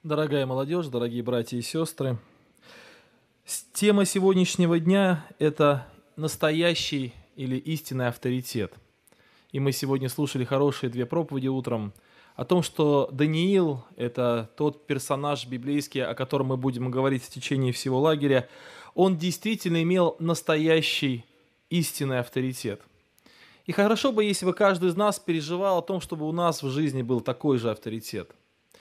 Дорогая молодежь, дорогие братья и сестры, тема сегодняшнего дня – это настоящий или истинный авторитет. И мы сегодня слушали хорошие две проповеди утром о том, что Даниил – это тот персонаж библейский, о котором мы будем говорить в течение всего лагеря. Он действительно имел настоящий истинный авторитет. И хорошо бы, если бы каждый из нас переживал о том, чтобы у нас в жизни был такой же авторитет.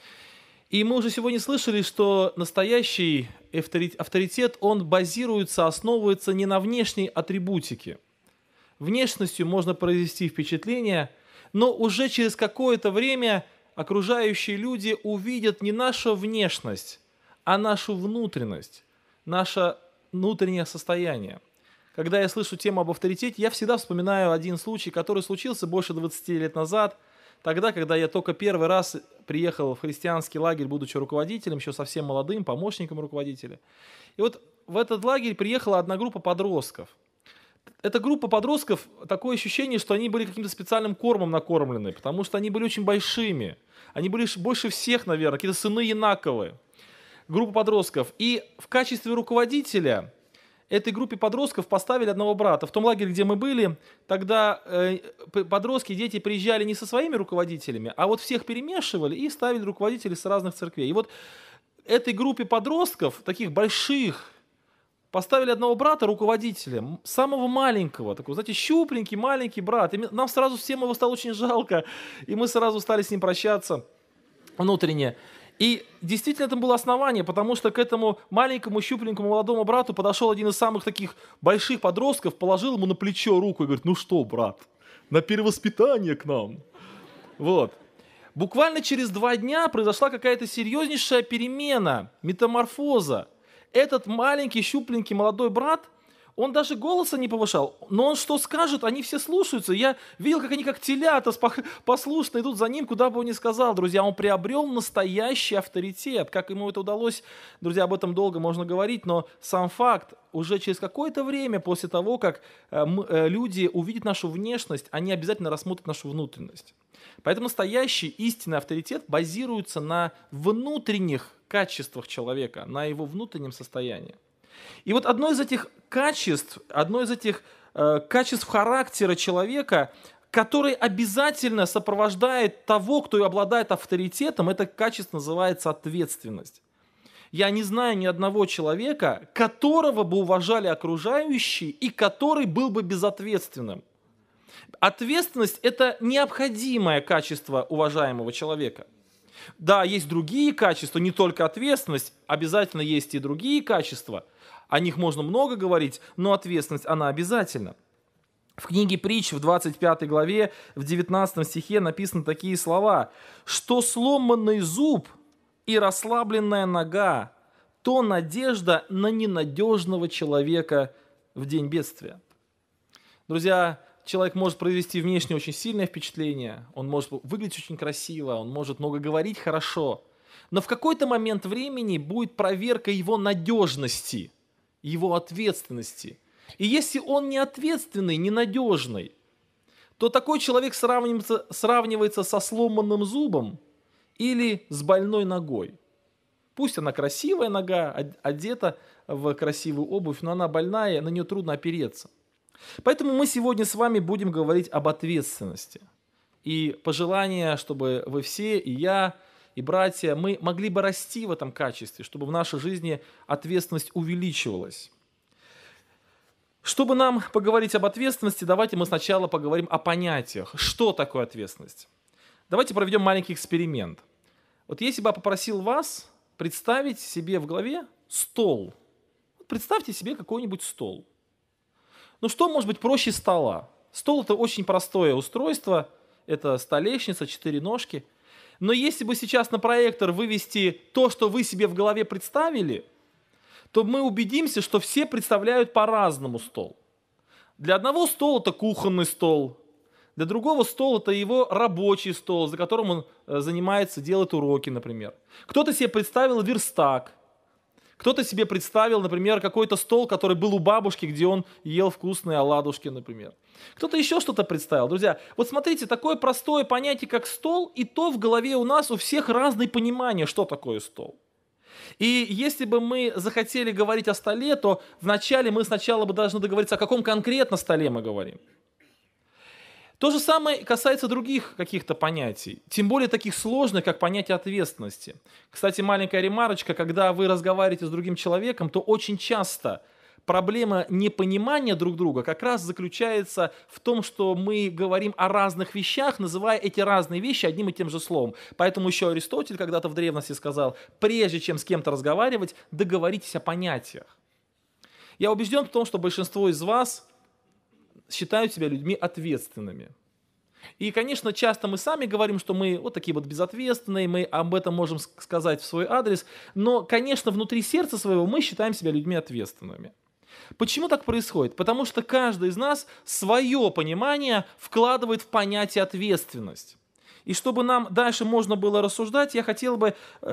И мы уже сегодня слышали, что настоящий авторитет, он базируется, основывается не на внешней атрибутике. Внешностью можно произвести впечатление, но уже через какое-то время окружающие люди увидят не нашу внешность, а нашу внутренность, наше внутреннее состояние. Когда я слышу тему об авторитете, я всегда вспоминаю один случай, который случился больше 20 лет назад, тогда, когда я только первый раз приехал в христианский лагерь, будучи руководителем, еще совсем молодым, помощником руководителя. И вот в этот лагерь приехала одна группа подростков. Эта группа подростков, такое ощущение, что они были каким-то специальным кормом накормлены, потому что они были очень большими. Они были больше всех, наверное, какие-то сыны Янаковы. Группа подростков. И в качестве руководителя этой группе подростков поставили одного брата. В том лагере, где мы были, тогда подростки, дети приезжали не со своими руководителями, а вот всех перемешивали и ставили руководителей с разных церквей. И вот этой группе подростков, таких больших, поставили одного брата руководителем, самого маленького, такого, знаете, щупленький, маленький брат. И нам сразу всем его стало очень жалко, и мы сразу стали с ним прощаться внутренне. И действительно это было основание, потому что к этому маленькому, щупленькому молодому брату подошел один из самых таких больших подростков, положил ему на плечо руку и говорит: ну что, брат, на перевоспитание к нам. Вот. Буквально через 2 дня произошла какая-то серьезнейшая перемена, метаморфоза. Этот маленький, щупленький молодой брат, он даже голоса не повышал, но он что скажет, они все слушаются. Я видел, как они как телята послушно идут за ним, куда бы он ни сказал. Друзья, он приобрел настоящий авторитет. Как ему это удалось, друзья, об этом долго можно говорить, но сам факт, уже через какое-то время после того, как люди увидят нашу внешность, они обязательно рассмотрят нашу внутренность. Поэтому настоящий истинный авторитет базируется на внутренних качествах человека, на его внутреннем состоянии. И вот одно из этих качеств характера человека, который обязательно сопровождает того, кто обладает авторитетом, это качество называется ответственность. Я не знаю ни одного человека, которого бы уважали окружающие и который был бы безответственным. Ответственность – это необходимое качество уважаемого человека. Да, есть другие качества, не только ответственность, обязательно есть и другие качества. О них можно много говорить, но ответственность, она обязательна. В книге Притч, в 25 главе, в 19 стихе написаны такие слова: «Что сломанный зуб и расслабленная нога, то надежда на ненадежного человека в день бедствия». Друзья, человек может произвести внешне очень сильное впечатление, он может выглядеть очень красиво, он может много говорить хорошо, но в какой-то момент времени будет проверка его надежности, его ответственности. И если он неответственный, ненадежный, то такой человек сравнивается со сломанным зубом или с больной ногой. Пусть она красивая нога, одета в красивую обувь, но она больная, на нее трудно опереться. Поэтому мы сегодня с вами будем говорить об ответственности. И пожелание, чтобы вы все, и я, и братья, мы могли бы расти в этом качестве, чтобы в нашей жизни ответственность увеличивалась. Чтобы нам поговорить об ответственности, давайте мы сначала поговорим о понятиях. Что такое ответственность? Давайте проведем маленький эксперимент. Вот если бы я попросил вас представить себе в голове стол. Представьте себе какой-нибудь стол. Ну что может быть проще стола? Стол – это очень простое устройство, это столешница, 4 ножки. Но если бы сейчас на проектор вывести то, что вы себе в голове представили, то мы убедимся, что все представляют по-разному стол. Для одного стол это кухонный стол, для другого стол это его рабочий стол, за которым он занимается, делает уроки, например. Кто-то себе представил верстак, Кто-то себе представил, например, какой-то стол, который был у бабушки, где он ел вкусные оладушки, например. Кто-то еще что-то представил. Друзья, вот смотрите, такое простое понятие, как стол, и то в голове у нас у всех разное понимание, что такое стол. И если бы мы захотели говорить о столе, то вначале мы сначала бы должны договориться, о каком конкретно столе мы говорим. То же самое касается других каких-то понятий, тем более таких сложных, как понятие ответственности. Кстати, маленькая ремарочка, когда вы разговариваете с другим человеком, то очень часто проблема непонимания друг друга как раз заключается в том, что мы говорим о разных вещах, называя эти разные вещи одним и тем же словом. Поэтому еще Аристотель когда-то в древности сказал, прежде чем с кем-то разговаривать, договоритесь о понятиях. Я убежден в том, что большинство из вас считают себя людьми ответственными. И, конечно, часто мы сами говорим, что мы вот такие вот безответственные, мы об этом можем сказать в свой адрес, но, конечно, внутри сердца своего мы считаем себя людьми ответственными. Почему так происходит? Потому что каждый из нас свое понимание вкладывает в понятие ответственность. И чтобы нам дальше можно было рассуждать, я хотел бы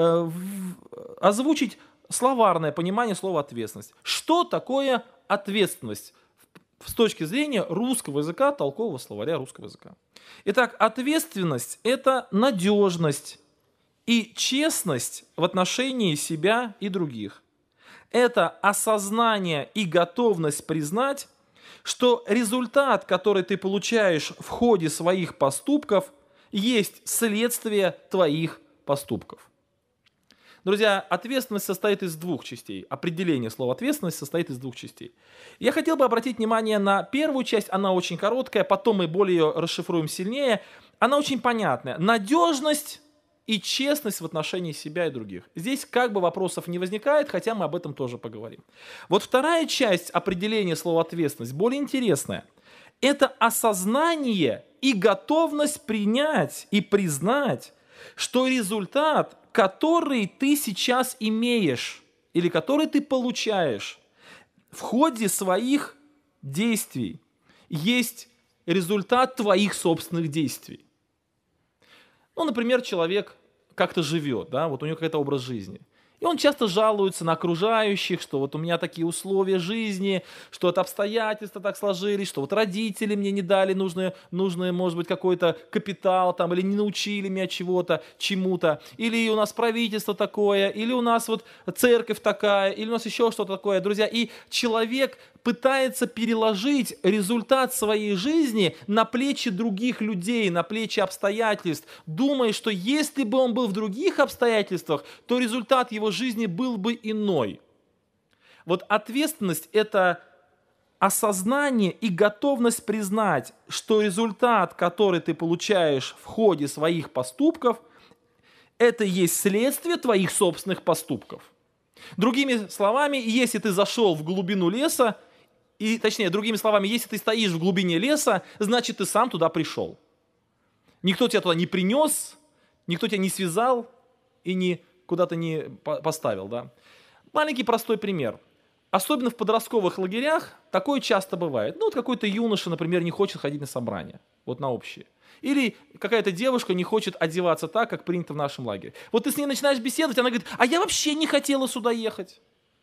озвучить словарное понимание слова ответственность. Что такое ответственность с точки зрения русского языка, толкового словаря русского языка? Итак, ответственность – это надежность и честность в отношении себя и других. Это осознание и готовность признать, что результат, который ты получаешь в ходе своих поступков, есть следствие твоих поступков. Друзья, ответственность состоит из двух частей. Определение слова ответственность состоит из двух частей. Я хотел бы обратить внимание на первую часть, она очень короткая, потом мы более ее расшифруем сильнее. Она очень понятная. Надежность и честность в отношении себя и других. Здесь как бы вопросов не возникает, хотя мы об этом тоже поговорим. Вот вторая часть определения слова ответственность более интересная. Это осознание и готовность принять и признать, что результат, который ты сейчас имеешь или который ты получаешь в ходе своих действий, есть результат твоих собственных действий. Ну, например, человек как-то живет, да, вот у него какой-то образ жизни. И он часто жалуется на окружающих, что вот у меня такие условия жизни, что вот обстоятельства так сложились, что вот родители мне не дали нужный, может быть, какой-то капитал там, или не научили меня чего-то, чему-то, или у нас правительство такое, или у нас вот церковь такая, или у нас еще что-то такое, друзья. И человек пытается переложить результат своей жизни на плечи других людей, на плечи обстоятельств, думая, что если бы он был в других обстоятельствах, то результат его жизни был бы иной. Вот ответственность – это осознание и готовность признать, что результат, который ты получаешь в ходе своих поступков, это есть следствие твоих собственных поступков. Другими словами, если ты зашел в глубину леса, и, точнее, другими словами, если ты стоишь в глубине леса, значит, ты сам туда пришел. Никто тебя туда не принес, никто тебя не связал и куда-то не поставил. Да? Маленький простой пример. Особенно в подростковых лагерях такое часто бывает. Ну, вот какой-то юноша, например, не хочет ходить на собрания, вот на общие. Или какая-то девушка не хочет одеваться так, как принято в нашем лагере. Вот ты с ней начинаешь беседовать, она говорит, а я вообще не хотела сюда ехать.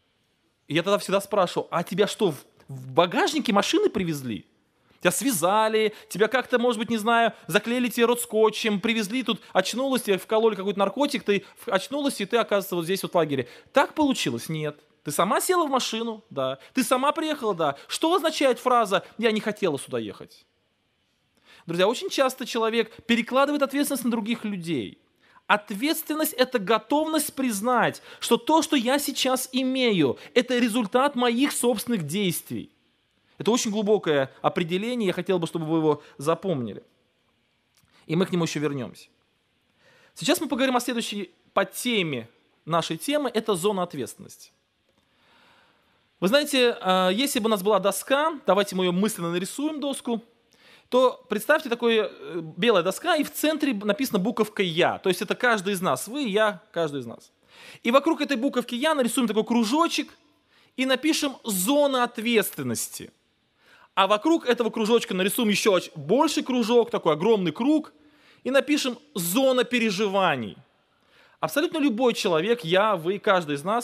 И я тогда всегда спрашиваю, а тебя что, в багажнике машины привезли? Тебя связали, тебя как-то, может быть, не знаю, заклеили тебе рот скотчем, привезли тут, очнулась, тебе вкололи какой-то наркотик, ты очнулась, и ты, оказывается, вот здесь вот в лагере. Так получилось? Нет. Ты сама села в машину? Да. Ты сама приехала? Да. Что означает фраза «я не хотела сюда ехать»? Друзья, очень часто человек перекладывает ответственность на других людей. Ответственность – это готовность признать, что то, что я сейчас имею, это результат моих собственных действий. Это очень глубокое определение, я хотел бы, чтобы вы его запомнили. И мы к нему еще вернемся. Сейчас мы поговорим о следующей подтеме нашей темы – это зона ответственности. Вы знаете, если бы у нас была доска, давайте мы ее мысленно нарисуем, доску, то представьте такая белая доска, и в центре написана буковка «Я». То есть это каждый из нас, вы, я, каждый из нас. И вокруг этой буковки «Я» нарисуем такой кружочек и напишем «Зона ответственности». А вокруг этого кружочка нарисуем еще больший кружок, такой огромный круг, и напишем «Зона переживаний». Абсолютно любой человек, я, вы, каждый из нас,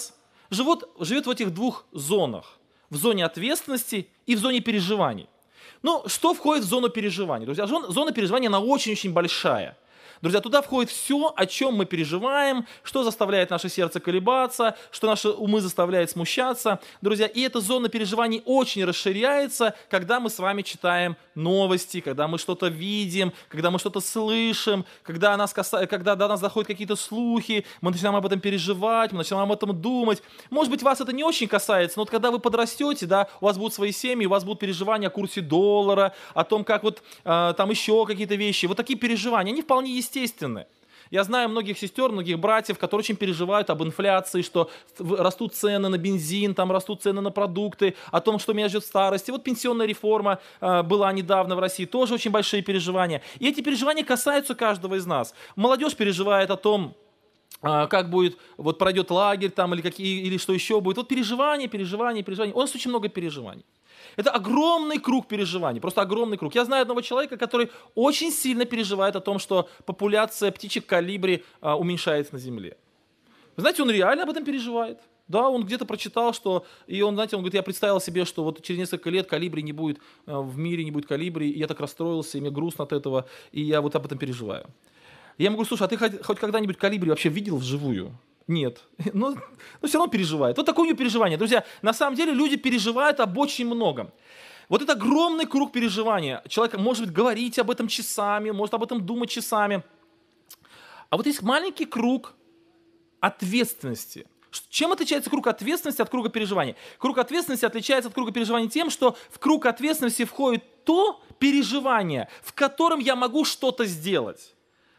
живет в этих двух зонах. В зоне ответственности и в зоне переживаний. Ну, что входит в зону переживаний? Друзья, зона переживания, она очень-очень большая. Друзья, туда входит все, о чем мы переживаем, что заставляет наше сердце колебаться, что наши умы заставляет смущаться. Друзья, и эта зона переживаний очень расширяется, когда мы с вами читаем новости, когда мы что-то видим, когда мы что-то слышим, когда до нас доходят какие-то слухи, мы начинаем об этом переживать, мы начинаем об этом думать. Может быть, вас это не очень касается, но вот когда вы подрастете, да, у вас будут свои семьи, у вас будут переживания о курсе доллара, о том, как вот там еще какие-то вещи. Вот такие переживания, они вполне естественны. Я знаю многих сестер, многих братьев, которые очень переживают об инфляции, что растут цены на бензин, там растут цены на продукты, о том, что меня ждет в старости. Вот пенсионная реформа была недавно в России, тоже очень большие переживания. И эти переживания касаются каждого из нас. Молодежь переживает о том, как будет, вот пройдет лагерь там или что еще будет. Вот переживания. У нас очень много переживаний. Это огромный круг переживаний, просто огромный круг. Я знаю одного человека, который очень сильно переживает о том, что популяция птичек колибри уменьшается на Земле. Вы знаете, он реально об этом переживает. Да, он где-то прочитал, что, и он говорит, я представил себе, что вот через несколько лет колибри не будет, в мире не будет колибри, и я так расстроился, и мне грустно от этого, и я вот об этом переживаю. Я ему говорю, слушай, а ты хоть когда-нибудь колибри вообще видел вживую? Нет. Но все равно переживает. Вот такое у него переживание. Друзья, на самом деле люди переживают об очень многом. Вот это огромный круг переживания. Человек может говорить об этом часами, может об этом думать часами. А вот есть маленький круг ответственности. Чем отличается круг ответственности от круга переживаний? Круг ответственности отличается от круга переживаний тем, что в круг ответственности входит то переживание, в котором я могу что-то сделать,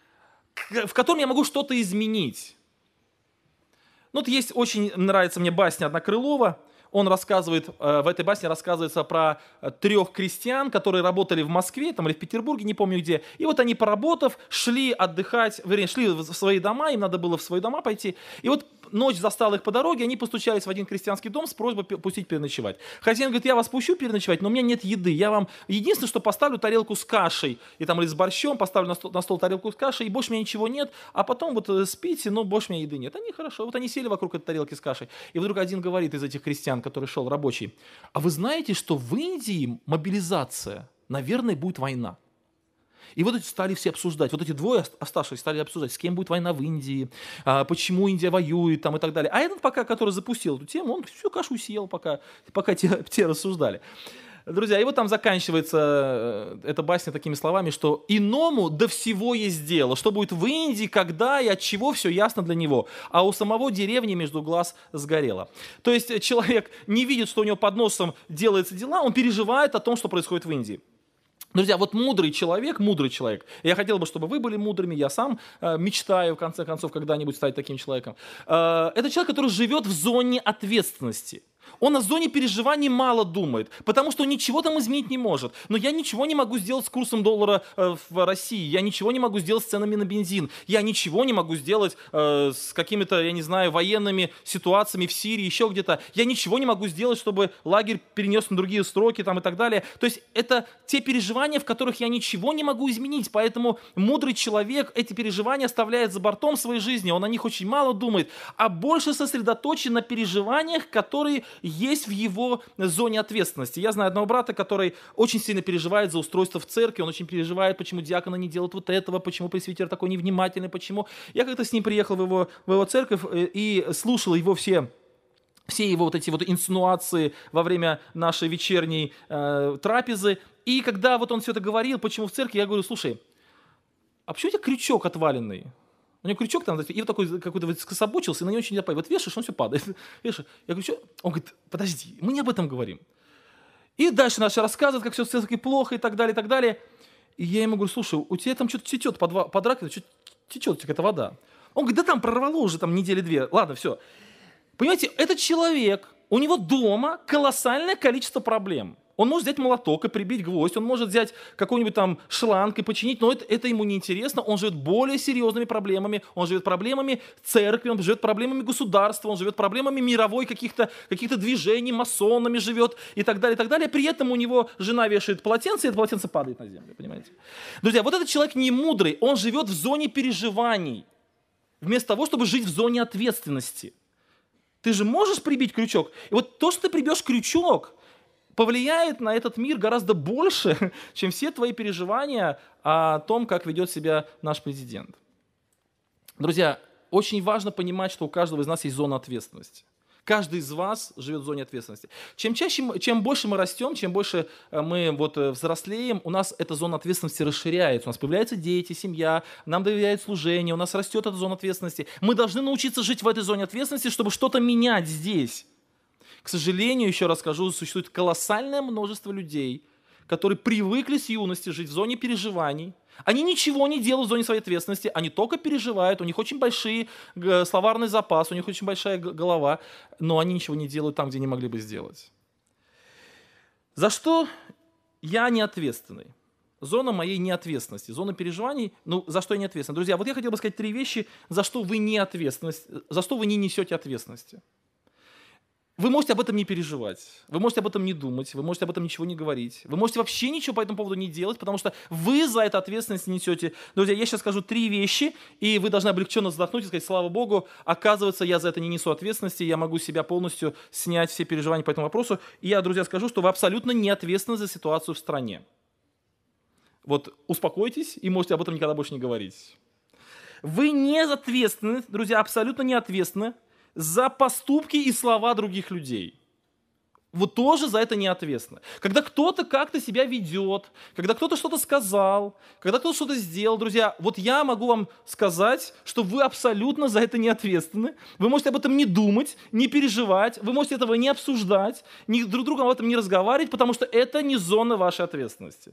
в котором я могу что-то изменить. Ну, вот есть, очень нравится мне басня Однокрылова. Он рассказывает, в этой басне рассказывается про 3 крестьян, которые работали в Москве там, или в Петербурге, не помню где. И вот они, поработав, шли отдыхать, вернее, шли в свои дома, им надо было в свои дома пойти. И вот ночь застала их по дороге, они постучались в один крестьянский дом с просьбой пустить переночевать. Хозяин говорит, я вас пущу переночевать, но у меня нет еды. Я вам единственное, что поставлю тарелку с кашей, и там или с борщом, поставлю на стол тарелку с кашей, и больше у меня ничего нет, а потом вот спите, но больше у меня еды нет. Они хорошо, вот они сели вокруг этой тарелки с кашей. И вдруг один говорит из этих крестьян, который шел рабочий, а вы знаете, что в Индии мобилизация, наверное, будет война? И вот эти стали все обсуждать, вот эти 2 оставшиеся стали обсуждать, с кем будет война в Индии, почему Индия воюет там, и так далее. А этот пока, который запустил эту тему, он всю кашу съел, пока те рассуждали. Друзья, и вот там заканчивается эта басня такими словами, что иному до всего есть дело, что будет в Индии, когда и от чего, все ясно для него, а у самого деревни между глаз сгорело. То есть человек не видит, что у него под носом делаются дела, он переживает о том, что происходит в Индии. Друзья, вот мудрый человек, я хотел бы, чтобы вы были мудрыми, я сам мечтаю, в конце концов, когда-нибудь стать таким человеком. Это человек, который живет в зоне ответственности. Он о зоне переживаний мало думает, потому что он ничего там изменить не может. Но я ничего не могу сделать с курсом доллара в России, я ничего не могу сделать с ценами на бензин, я ничего не могу сделать с какими-то, я не знаю, военными ситуациями в Сирии, еще где-то. Я ничего не могу сделать, чтобы лагерь перенес на другие сроки там, и так далее. То есть это те переживания, в которых я ничего не могу изменить. Поэтому мудрый человек эти переживания оставляет за бортом своей жизни. Он о них очень мало думает, а больше сосредоточен на переживаниях, которые есть в его зоне ответственности. Я знаю одного брата, который очень сильно переживает за устройство в церкви, он очень переживает, почему диаконы не делают вот этого, почему пресвитер такой невнимательный, почему. Я как-то с ним приехал в его церковь и слушал его все его вот эти вот инсинуации во время нашей вечерней трапезы. И когда вот он все это говорил, почему в церкви, я говорю, слушай, а почему у тебя крючок отваленный? У него крючок там, и вот такой какой-то вот скособочился, и на него очень не нападает. Вот вешаешь, он все падает. Вешаешь. Я говорю, что? Он говорит, подожди, мы не об этом говорим. И дальше наши рассказывают, как все в церкви плохо и так далее, и так далее. И я ему говорю, слушай, у тебя там что-то течет под раковиной, что-то течет какая-то вода. Он говорит, да там прорвало уже там недели 2. Ладно, все. Понимаете, этот человек, у него дома колоссальное количество проблем. Он может взять молоток и прибить гвоздь, он может взять какой-нибудь там шланг и починить, но это ему не интересно. Он живет более серьезными проблемами, он живет проблемами церкви, он живет проблемами государства, он живет проблемами мировой каких-то движений, масонами живет и так далее, и так далее. При этом у него жена вешает полотенце, и это полотенце падает на землю, понимаете? Друзья, вот этот человек не мудрый, он живет в зоне переживаний, вместо того, чтобы жить в зоне ответственности. Ты же можешь прибить крючок. И вот то, что ты прибьешь крючок, повлияет на этот мир гораздо больше, чем все твои переживания о том, как ведет себя наш президент. Друзья, очень важно понимать, что у каждого из нас есть зона ответственности. Каждый из вас живет в зоне ответственности. Чем больше мы растем, чем больше мы взрослеем, у нас эта зона ответственности расширяется. У нас появляются дети, семья, нам доверяют служение, у нас растет эта зона ответственности. Мы должны научиться жить в этой зоне ответственности, чтобы что-то менять здесь. К сожалению, еще раз скажу, существует колоссальное множество людей, которые привыкли с юности жить в зоне переживаний. Они ничего не делают в зоне своей ответственности, они только переживают, у них очень большой словарный запас, у них очень большая голова, но они ничего не делают там, где не могли бы сделать. За что я не ответственный? Зона моей неответственности, зона переживаний, за что я не ответственный? Друзья, вот я хотел бы сказать 3 вещи, за что вы не ответственность, за что вы не несете ответственности. Вы можете об этом не переживать, вы можете об этом не думать, вы можете об этом ничего не говорить, вы можете вообще ничего по этому поводу не делать, потому что вы за это ответственность несете. Друзья, я сейчас скажу 3 вещи, и вы должны облегченно вздохнуть и сказать: слава Богу, оказывается, я за это не несу ответственности, я могу себя полностью снять все переживания по этому вопросу. И я, друзья, скажу, что вы абсолютно не ответственны за ситуацию в стране. Вот успокойтесь и можете об этом никогда больше не говорить. Вы не ответственны, друзья, абсолютно не ответственны за поступки и слова других людей. Вы тоже за это не ответственны. Когда кто-то как-то себя ведет, когда кто-то что-то сказал, когда кто-то что-то сделал, друзья, вот я могу вам сказать, что вы абсолютно за это не ответственны. Вы можете об этом не думать, не переживать, вы можете этого не обсуждать, друг с другом об этом не разговаривать, потому что это не зона вашей ответственности.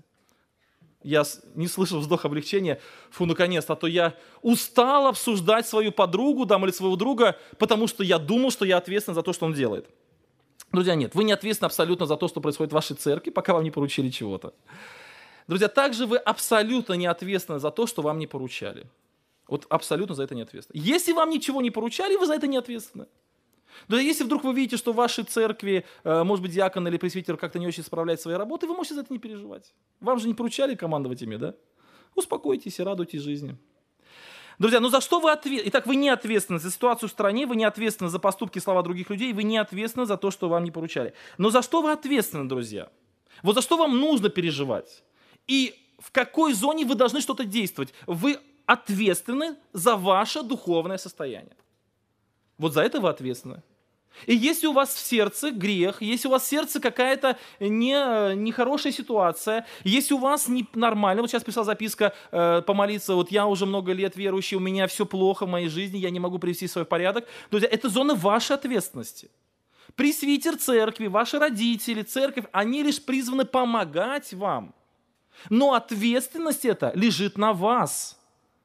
Я не слышал вздох облегчения. Фу, наконец-то, а то я устал обсуждать свою подругу или своего друга, потому что я думал, что я ответственен за то, что он делает. Друзья, нет, вы не ответственны абсолютно за то, что происходит в вашей церкви, пока вам не поручили чего-то. Друзья, также вы абсолютно не ответственны за то, что вам не поручали. Вот абсолютно за это не ответственны. Если вам ничего не поручали, вы за это не ответственны. Да, если вдруг вы видите, что в вашей церкви, может быть, диакон или пресвитер как-то не очень справляет своей работой, вы можете за это не переживать. Вам же не поручали командовать ими, да? Успокойтесь и радуйтесь жизни. Друзья, за что вы ответственны? Итак, вы не ответственны за ситуацию в стране, вы не ответственны за поступки и слова других людей, вы не ответственны за то, что вам не поручали. Но за что вы ответственны, друзья? Вот за что вам нужно переживать? И в какой зоне вы должны что-то действовать? Вы ответственны за ваше духовное состояние. Вот за это вы ответственны. И если у вас в сердце грех, если у вас в сердце какая-то нехорошая ситуация, если у вас нормально, вот сейчас пришла записка помолиться, вот я уже много лет верующий, у меня все плохо в моей жизни, я не могу привести свой порядок. Друзья, это зона вашей ответственности. Пресвитер церкви, ваши родители, церковь, они лишь призваны помогать вам. Но ответственность эта лежит на вас.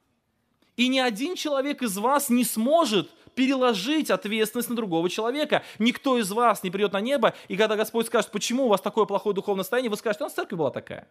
И ни один человек из вас не сможет переложить ответственность на другого человека. Никто из вас не придет на небо, и когда Господь скажет, почему у вас такое плохое духовное состояние, вы скажете, у нас церковь была такая.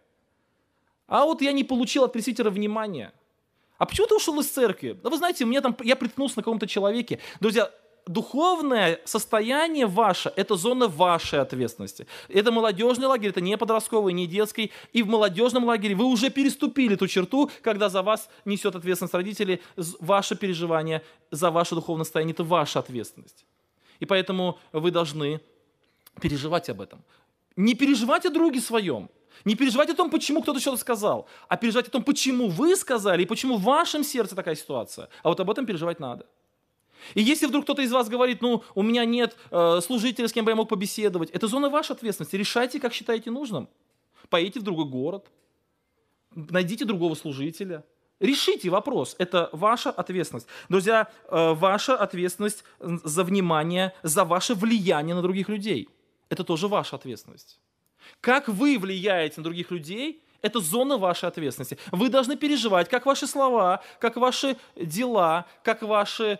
А вот я не получил от пресвитера внимания. А почему ты ушел из церкви? Да вы знаете, я приткнулся на каком-то человеке. Друзья, духовное состояние ваше – это зона вашей ответственности. Это молодежный лагерь, это не подростковый, не детский. И в молодежном лагере вы уже переступили ту черту, когда за вас несет ответственность родители, ваше переживание за ваше духовное состояние – это ваша ответственность. И поэтому вы должны переживать об этом. Не переживать о друге своем, не переживать о том, почему кто-то что-то сказал, а переживать о том, почему вы сказали и почему в вашем сердце такая ситуация. А вот об этом переживать надо. И если вдруг кто-то из вас говорит, у меня нет служителя, с кем бы я мог побеседовать, это зона вашей ответственности. Решайте, как считаете нужным. Поедете в другой город, найдите другого служителя. Решите вопрос. Это ваша ответственность. Друзья, ваша ответственность за внимание, за ваше влияние на других людей. Это тоже ваша ответственность. Как вы влияете на других людей, это зона вашей ответственности. Вы должны переживать, как ваши слова, как ваши дела, как ваша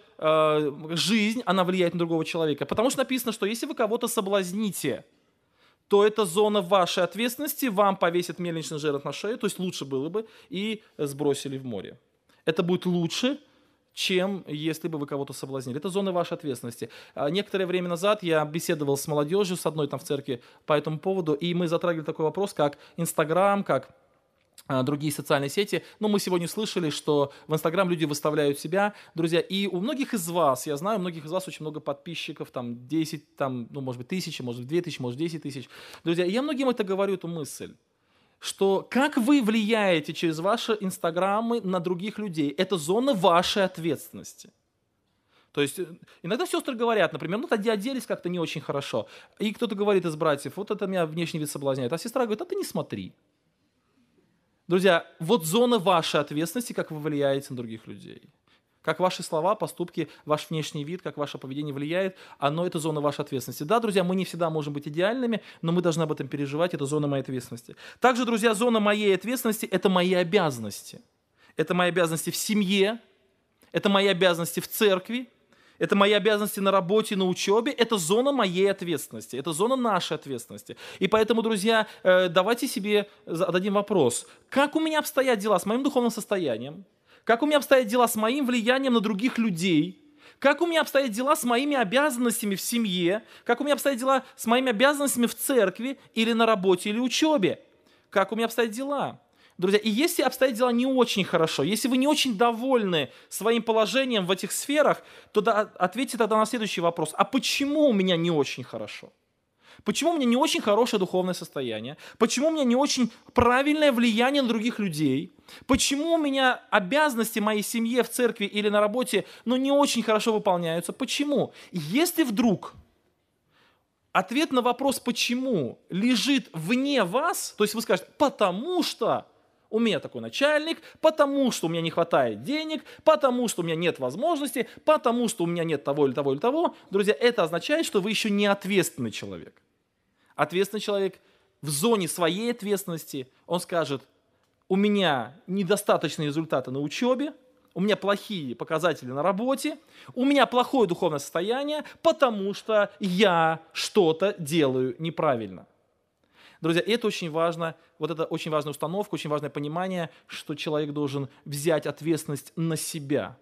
жизнь, она влияет на другого человека. Потому что написано, что если вы кого-то соблазните, то это зона вашей ответственности, вам повесят мельничный жереб на шею, то есть лучше было бы, и сбросили в море. Это будет лучше, чем если бы вы кого-то соблазнили. Это зона вашей ответственности. Некоторое время назад я беседовал с молодежью, с одной там в церкви по этому поводу, и мы затрагивали такой вопрос, как Инстаграм, как другие социальные сети. Но мы сегодня слышали, что в Инстаграм люди выставляют себя, друзья, и у многих из вас, я знаю, у многих из вас очень много подписчиков, там 10, там, ну, может быть, 1000, может быть, 2000, может, 10 тысяч. Друзья, я многим это говорю, эту мысль, что как вы влияете через ваши инстаграмы на других людей, это зона вашей ответственности. То есть иногда сестры говорят, например, ну, оделись как-то не очень хорошо, и кто-то говорит из братьев, вот это меня внешний вид соблазняет, а сестра говорит, а ты не смотри. Друзья, вот зона вашей ответственности, как вы влияете на других людей. Как ваши слова, поступки, ваш внешний вид, как ваше поведение влияет, это зона вашей ответственности. Да, друзья, мы не всегда можем быть идеальными, но мы должны об этом переживать, это зона моей ответственности. Также, друзья, зона моей ответственности – это мои обязанности. Это мои обязанности в семье, это мои обязанности в церкви, это мои обязанности на работе, на учебе, это зона моей ответственности, это зона нашей ответственности. И поэтому, друзья, давайте себе зададим вопрос, как у меня обстоят дела с моим духовным состоянием, как у меня обстоят дела с моим влиянием на других людей, как у меня обстоят дела с моими обязанностями в семье, как у меня обстоят дела с моими обязанностями в церкви или на работе или учебе, как у меня обстоят дела. Друзья, и если обстоят дела не очень хорошо, если вы не очень довольны своим положением в этих сферах, то ответьте тогда на следующий вопрос. А почему у меня не очень хорошо? Почему у меня не очень хорошее духовное состояние? Почему у меня не очень правильное влияние на других людей? Почему у меня обязанности моей семье в церкви или на работе, не очень хорошо выполняются? Почему? Если вдруг ответ на вопрос «почему» лежит вне вас, то есть вы скажете «потому что у меня такой начальник, потому что у меня не хватает денег, потому что у меня нет возможности, потому что у меня нет того или того или того», друзья, это означает, что вы еще не ответственный человек. Ответственный человек в зоне своей ответственности, он скажет: у меня недостаточные результаты на учебе, у меня плохие показатели на работе, у меня плохое духовное состояние, потому что я что-то делаю неправильно. Друзья, это очень важно, это очень важная установка, очень важное понимание, что человек должен взять ответственность на себя.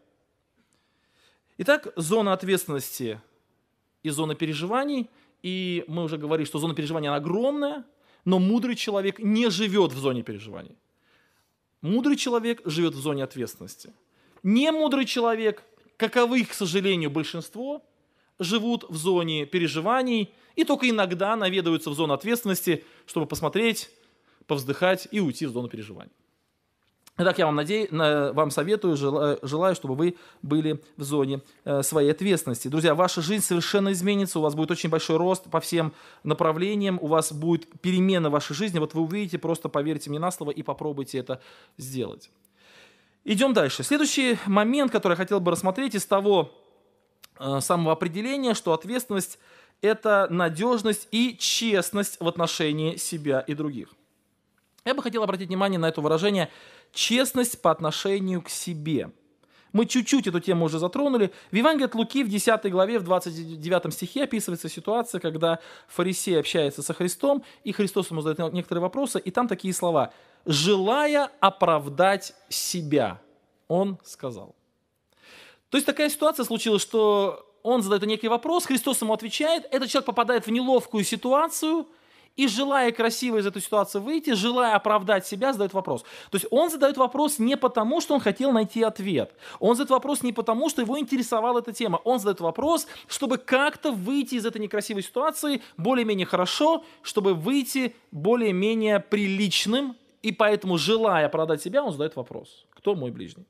Итак, зона ответственности и зона переживаний, и мы уже говорили, что зона переживаний она огромная, но мудрый человек не живет в зоне переживаний. Мудрый человек живет в зоне ответственности. Немудрый человек, каковых, к сожалению, большинство, живут в зоне переживаний и только иногда наведываются в зону ответственности, чтобы посмотреть, повздыхать и уйти в зону переживаний. Итак, я вам советую, желаю, чтобы вы были в зоне своей ответственности. Друзья, ваша жизнь совершенно изменится, у вас будет очень большой рост по всем направлениям, у вас будет перемена в вашей жизни. Вот вы увидите, просто поверьте мне на слово и попробуйте это сделать. Идем дальше. Следующий момент, который я хотел бы рассмотреть из того самого определения, что ответственность – это надежность и честность в отношении себя и других. Я бы хотел обратить внимание на это выражение «честность по отношению к себе». Мы чуть-чуть эту тему уже затронули. В Евангелии от Луки в 10 главе, в 29 стихе описывается ситуация, когда фарисей общается со Христом, и Христос ему задает некоторые вопросы, и там такие слова: «желая оправдать себя», он сказал. То есть такая ситуация случилась, что он задает некий вопрос, Христос ему отвечает, этот человек попадает в неловкую ситуацию, и, желая красиво из этой ситуации выйти, желая оправдать себя, задает вопрос. То есть он задает вопрос не потому, что он хотел найти ответ. Он задает вопрос не потому, что его интересовала эта тема. Он задает вопрос, чтобы как-то выйти из этой некрасивой ситуации более-менее хорошо, чтобы выйти более-менее приличным, и поэтому, желая оправдать себя, он задает вопрос: кто мой ближний?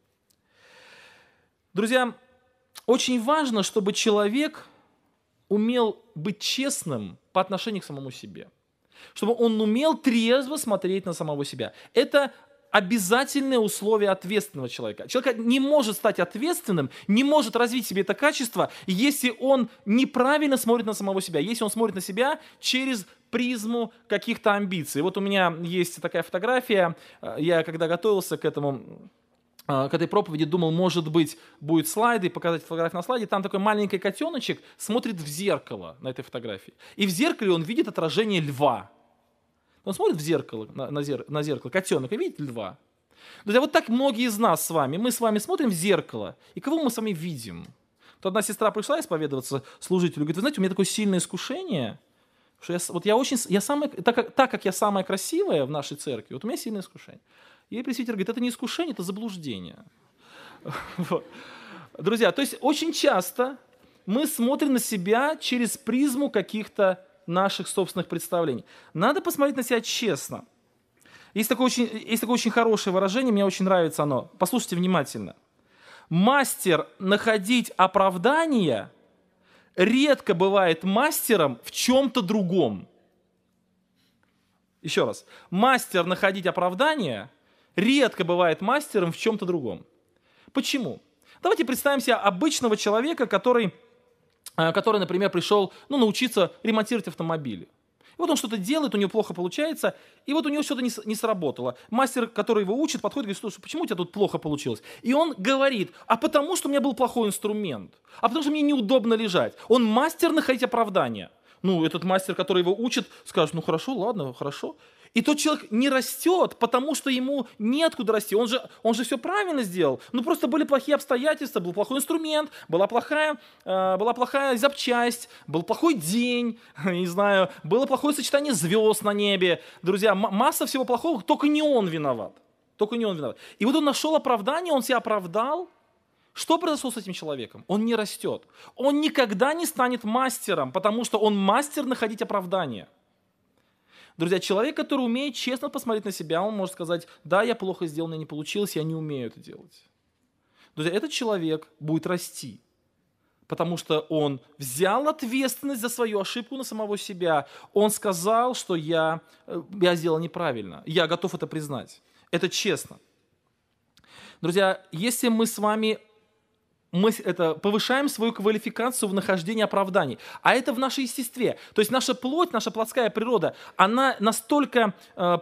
Друзья, очень важно, чтобы человек умел быть честным по отношению к самому себе. Чтобы он умел трезво смотреть на самого себя. Это обязательное условие ответственного человека. Человек не может стать ответственным, не может развить в себе это качество, если он неправильно смотрит на самого себя, если он смотрит на себя через призму каких-то амбиций. Вот у меня есть такая фотография, я когда готовился к этой проповеди, думал, может быть, будет слайды, показать фотографию на слайде, там такой маленький котеночек смотрит в зеркало на этой фотографии. И в зеркале он видит отражение льва. Он смотрит в зеркало, на зеркало, котенок, и видит льва. Друзья, вот так многие из нас с вами, мы с вами смотрим в зеркало, и кого мы с вами видим? То одна сестра пришла исповедоваться служителю, говорит: вы знаете, у меня такое сильное искушение, что так как я самая красивая в нашей церкви, вот у меня сильное искушение. И пресвитер говорит, это не искушение, это заблуждение. Вот. Друзья, то есть очень часто мы смотрим на себя через призму каких-то наших собственных представлений. Надо посмотреть на себя честно. Есть такое очень хорошее выражение, мне очень нравится оно. Послушайте внимательно. Мастер находить оправдания редко бывает мастером в чем-то другом. Еще раз. Мастер находить оправдания редко бывает мастером в чем-то другом. Почему? Давайте представим себе обычного человека, который, например, пришел научиться ремонтировать автомобили. И вот он что-то делает, у него плохо получается, и вот у него что-то не сработало. Мастер, который его учит, подходит и говорит, слушай, почему у тебя тут плохо получилось? И он говорит, а потому что у меня был плохой инструмент, а потому что мне неудобно лежать. Он мастер находить оправдания. Этот мастер, который его учит, скажет, хорошо, ладно, хорошо. И тот человек не растет, потому что ему неоткуда расти. Он же все правильно сделал. Просто были плохие обстоятельства, был плохой инструмент, была плохая запчасть, был плохой день, не знаю, было плохое сочетание звезд на небе. Друзья, масса всего плохого, только не он виноват. И вот он нашел оправдание, он себя оправдал. Что произошло с этим человеком? Он не растет. Он никогда не станет мастером, потому что он мастер находить оправдания. Друзья, человек, который умеет честно посмотреть на себя, он может сказать, да, я плохо сделал, у меня не получилось, я не умею это делать. Друзья, этот человек будет расти, потому что он взял ответственность за свою ошибку на самого себя. Он сказал, что я сделал неправильно, я готов это признать. Это честно. Друзья, если мы с вами повышаем свою квалификацию в нахождении оправданий. А это в нашем естестве. То есть наша плоть, наша плотская природа, она настолько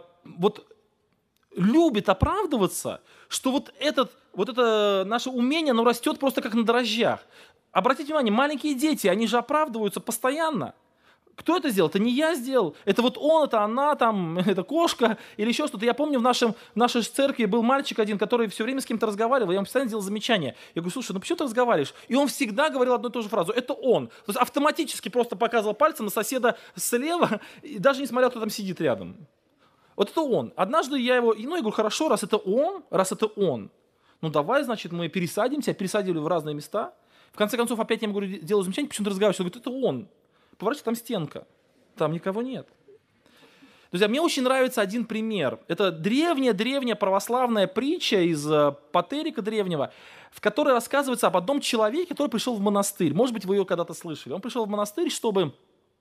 любит оправдываться, что это наше умение, оно растет просто как на дрожжах. Обратите внимание, маленькие дети, они же оправдываются постоянно. Кто это сделал? Это не я сделал. Это он, это она, это кошка или еще что-то. Я помню, в нашей церкви был мальчик один, который все время с кем-то разговаривал. Я ему постоянно делал замечания. Я говорю, слушай, почему ты разговариваешь? И он всегда говорил одну и ту же фразу. Это он. То есть автоматически просто показывал пальцем на соседа слева, и даже не смотрел, кто там сидит рядом. Вот это он. Однажды я говорю, хорошо, раз это он, давай, значит, мы пересадили в разные места. В конце концов, опять я ему говорю, делаю замечание, почему ты разговариваешь? Он говорит, это он. Поворачивай, там стенка, там никого нет. Друзья, мне очень нравится один пример. Это древняя православная притча из Патерика древнего, в которой рассказывается об одном человеке, который пришел в монастырь. Может быть, вы ее когда-то слышали. Он пришел в монастырь, чтобы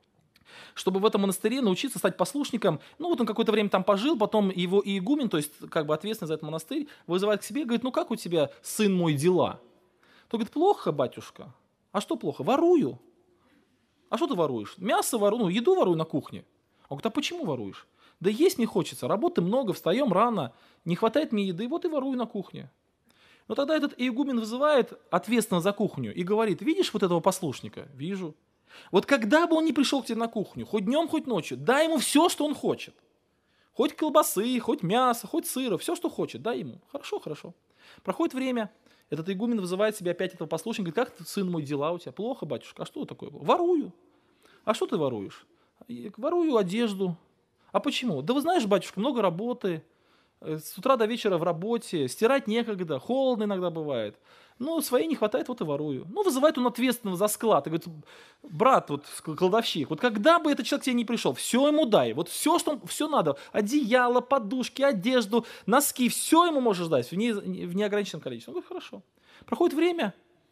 в этом монастыре научиться стать послушником. Он какое-то время там пожил, потом его игумен, то есть ответственный за этот монастырь, вызывает к себе и говорит, как у тебя, сын мой, дела? Тот говорит, плохо, батюшка. А что плохо? Ворую. А что ты воруешь? Мясо ворую, еду ворую на кухне. Он говорит, а почему воруешь? Да есть не хочется, работы много, встаем рано, не хватает мне еды, вот и ворую на кухне. Но тогда этот игумен вызывает ответственного за кухню и говорит, видишь вот этого послушника? Вижу. Вот когда бы он ни пришел к тебе на кухню, хоть днем, хоть ночью, дай ему все, что он хочет. Хоть колбасы, хоть мясо, хоть сыра, все, что хочет, дай ему. Хорошо. Проходит время. Этот игумен вызывает себе опять этого послушника, говорит, как ты, сын мой, дела у тебя? Плохо, батюшка. А что такое? Ворую. А что ты воруешь? Ворую одежду. А почему? Да вы знаешь, батюшка, много работы. С утра до вечера в работе. Стирать некогда. Холодно иногда бывает. Своей не хватает, вот и ворую. Вызывает он ответственного за склад. И говорит, брат, кладовщик, когда бы этот человек к тебе не пришел, все ему дай. Все надо. Одеяло, подушки, одежду, носки. Все ему можешь дать в неограниченном количестве. Он говорит, хорошо. Проходит время.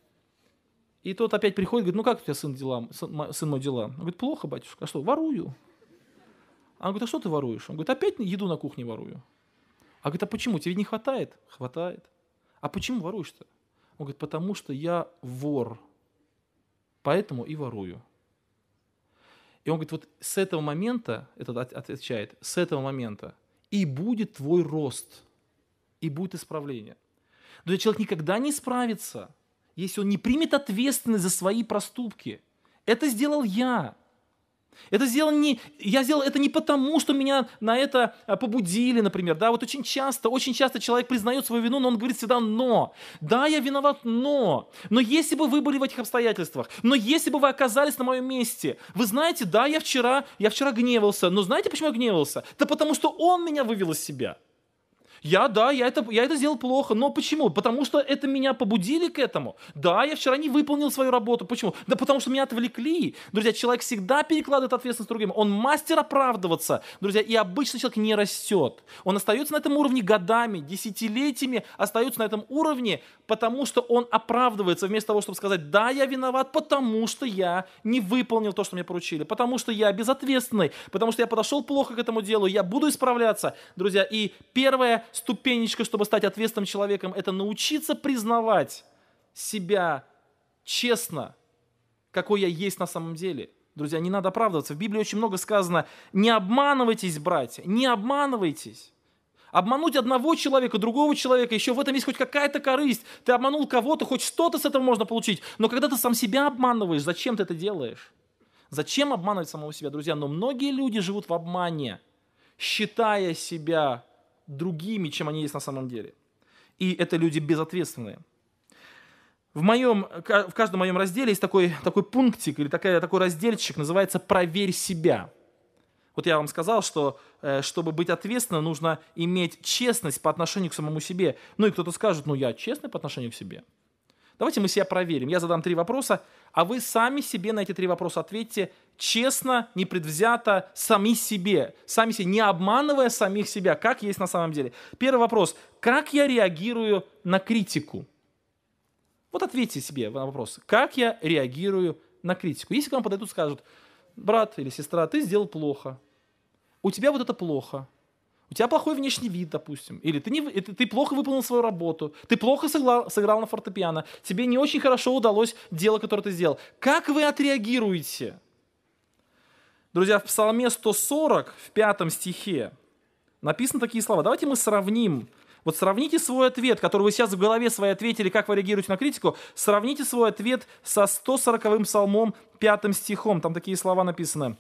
И тот опять приходит, говорит, как у тебя, сын мой, дела? Он говорит, плохо, батюшка. А что, ворую. А он говорит, а что ты воруешь? Он говорит, опять еду на кухне ворую. А говорит, а почему? Тебе не хватает? Хватает. А почему воруешь-то? Он говорит, потому что я вор, поэтому и ворую. И он говорит, с этого момента, этот отвечает, с этого момента и будет твой рост, и будет исправление. Но человек никогда не справится, если он не примет ответственность за свои проступки. Это сделал я. Я сделал это не потому, что меня на это побудили, например. Да, очень часто человек признает свою вину, но он говорит всегда «но». Да, я виноват, но если бы вы были в этих обстоятельствах, но если бы вы оказались на моем месте, вы знаете, да, я вчера гневался, но знаете, почему я гневался? Да потому что он меня вывел из себя. Я это сделал плохо. Но почему? Потому что это меня побудили к этому. Да, я вчера не выполнил свою работу. Почему? Да потому что меня отвлекли. Друзья, человек всегда перекладывает ответственность другим. Он мастер оправдываться. Друзья, и обычно человек не растет. Он остается на этом уровне годами, десятилетиями, остается на этом уровне, потому что он оправдывается вместо того, чтобы сказать: да, я виноват, потому что я не выполнил то, что мне поручили, потому что я безответственный, потому что я подошел плохо к этому делу, я буду исправляться. Друзья, и первая ступенечка, чтобы стать ответственным человеком, это научиться признавать себя честно, какой я есть на самом деле. Друзья, не надо оправдываться. В Библии очень много сказано: не обманывайтесь, братья, не обманывайтесь. Обмануть одного человека, другого человека, еще в этом есть хоть какая-то корысть. Ты обманул кого-то, хоть что-то с этого можно получить. Но когда ты сам себя обманываешь, зачем ты это делаешь? Зачем обманывать самого себя, друзья? Но многие люди живут в обмане, считая себя другими, чем они есть на самом деле. И это люди безответственные. В каждом моем разделе есть такой пунктик или такой разделчик, называется «Проверь себя». Вот я вам сказал, что чтобы быть ответственным, нужно иметь честность по отношению к самому себе. Ну и кто-то скажет: я честный по отношению к себе. Давайте мы себя проверим. Я задам 3 вопроса, а вы сами себе на эти 3 вопроса ответьте честно, непредвзято, сами себе, не обманывая самих себя, как есть на самом деле. Первый вопрос: как я реагирую на критику? Вот ответьте себе на вопрос: как я реагирую на критику? Если к вам подойдут и скажут: брат или сестра, ты сделал плохо, у тебя вот это плохо, у тебя плохой внешний вид, допустим, или ты плохо выполнил свою работу, ты плохо сыграл на фортепиано, тебе не очень хорошо удалось дело, которое ты сделал. Как вы отреагируете? Друзья, в Псалме 140, в 5 стихе написаны такие слова. Давайте мы сравним. Вот сравните свой ответ, который вы сейчас в голове своей ответили, как вы реагируете на критику, сравните свой ответ со 140-м Псалмом, 5 стихом. Там такие слова написаны.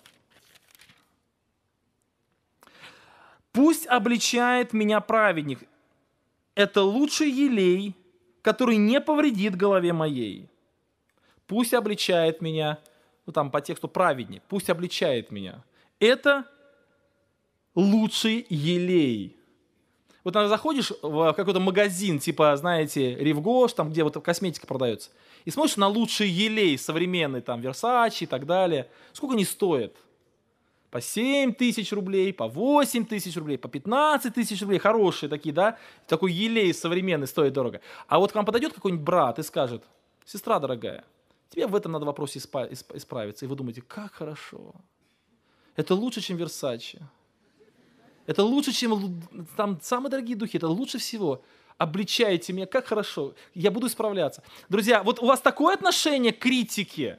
«Пусть обличает меня праведник. Это лучший елей, который не повредит голове моей. Пусть обличает меня». Там по тексту праведник. «Пусть обличает меня». Это лучший елей. Вот когда заходишь в какой-то магазин, типа, знаете, Ревгош, там, где вот косметика продается, и смотришь на лучший елей современный, там, Versace и так далее. Сколько они стоят? По 7 тысяч рублей, по 8 тысяч рублей, по 15 тысяч рублей. Хорошие такие, да? Такой елей современный стоит дорого. А вот к вам подойдет какой-нибудь брат и скажет: сестра дорогая, тебе в этом надо вопросе исправиться. И вы думаете: как хорошо. Это лучше, чем Versace. Это лучше, чем там самые дорогие духи. Это лучше всего. Обличайте меня, как хорошо. Я буду исправляться. Друзья, вот у вас такое отношение к критике?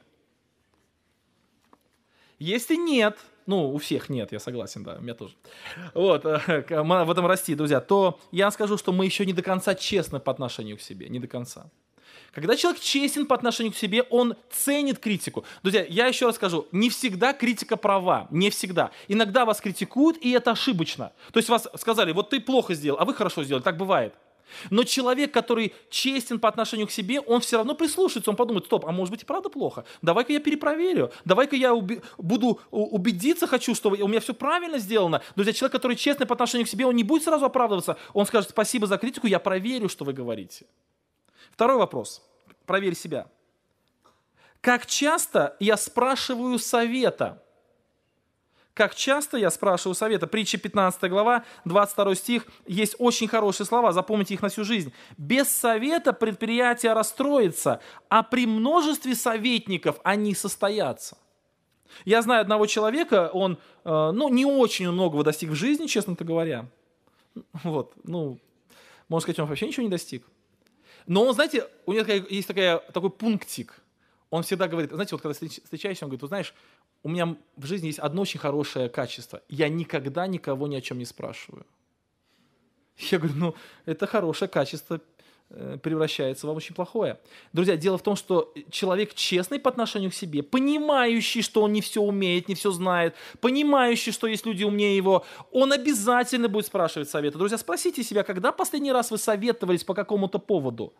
Если нет, у всех нет, я согласен, да, у меня тоже. Вот, в этом расти, друзья, то я скажу, что мы еще не до конца честны по отношению к себе, не до конца. Когда человек честен по отношению к себе, он ценит критику. Друзья, я еще раз скажу, не всегда критика права, не всегда. Иногда вас критикуют, и это ошибочно. То есть вас сказали: вот ты плохо сделал, а вы хорошо сделали, так бывает. Но человек, который честен по отношению к себе, он все равно прислушается, он подумает: стоп, а может быть и правда плохо? Давай-ка я перепроверю, давай-ка я буду убедиться хочу, что у меня все правильно сделано. Друзья, человек, который честный по отношению к себе, он не будет сразу оправдываться, он скажет: спасибо за критику, я проверю, что вы говорите. Второй вопрос. Проверь себя. Как часто я спрашиваю совета? Как часто я спрашиваю совета? Притча 15 глава, 22 стих. Есть очень хорошие слова, запомните их на всю жизнь. «Без совета предприятие расстроится, а при множестве советников они состоятся». Я знаю одного человека, он не очень многого достиг в жизни, честно-то говоря. Вот, можно сказать, он вообще ничего не достиг. Но он, знаете, у него есть такой пунктик. Он всегда говорит, знаете, вот когда встречаешься, он говорит: вы знаешь, у меня в жизни есть одно очень хорошее качество. Я никогда никого ни о чем не спрашиваю. Я говорю: это хорошее качество превращается в очень плохое. Друзья, дело в том, что человек честный по отношению к себе, понимающий, что он не все умеет, не все знает, понимающий, что есть люди умнее его, он обязательно будет спрашивать совета. Друзья, спросите себя, когда последний раз вы советовались по какому-то поводу?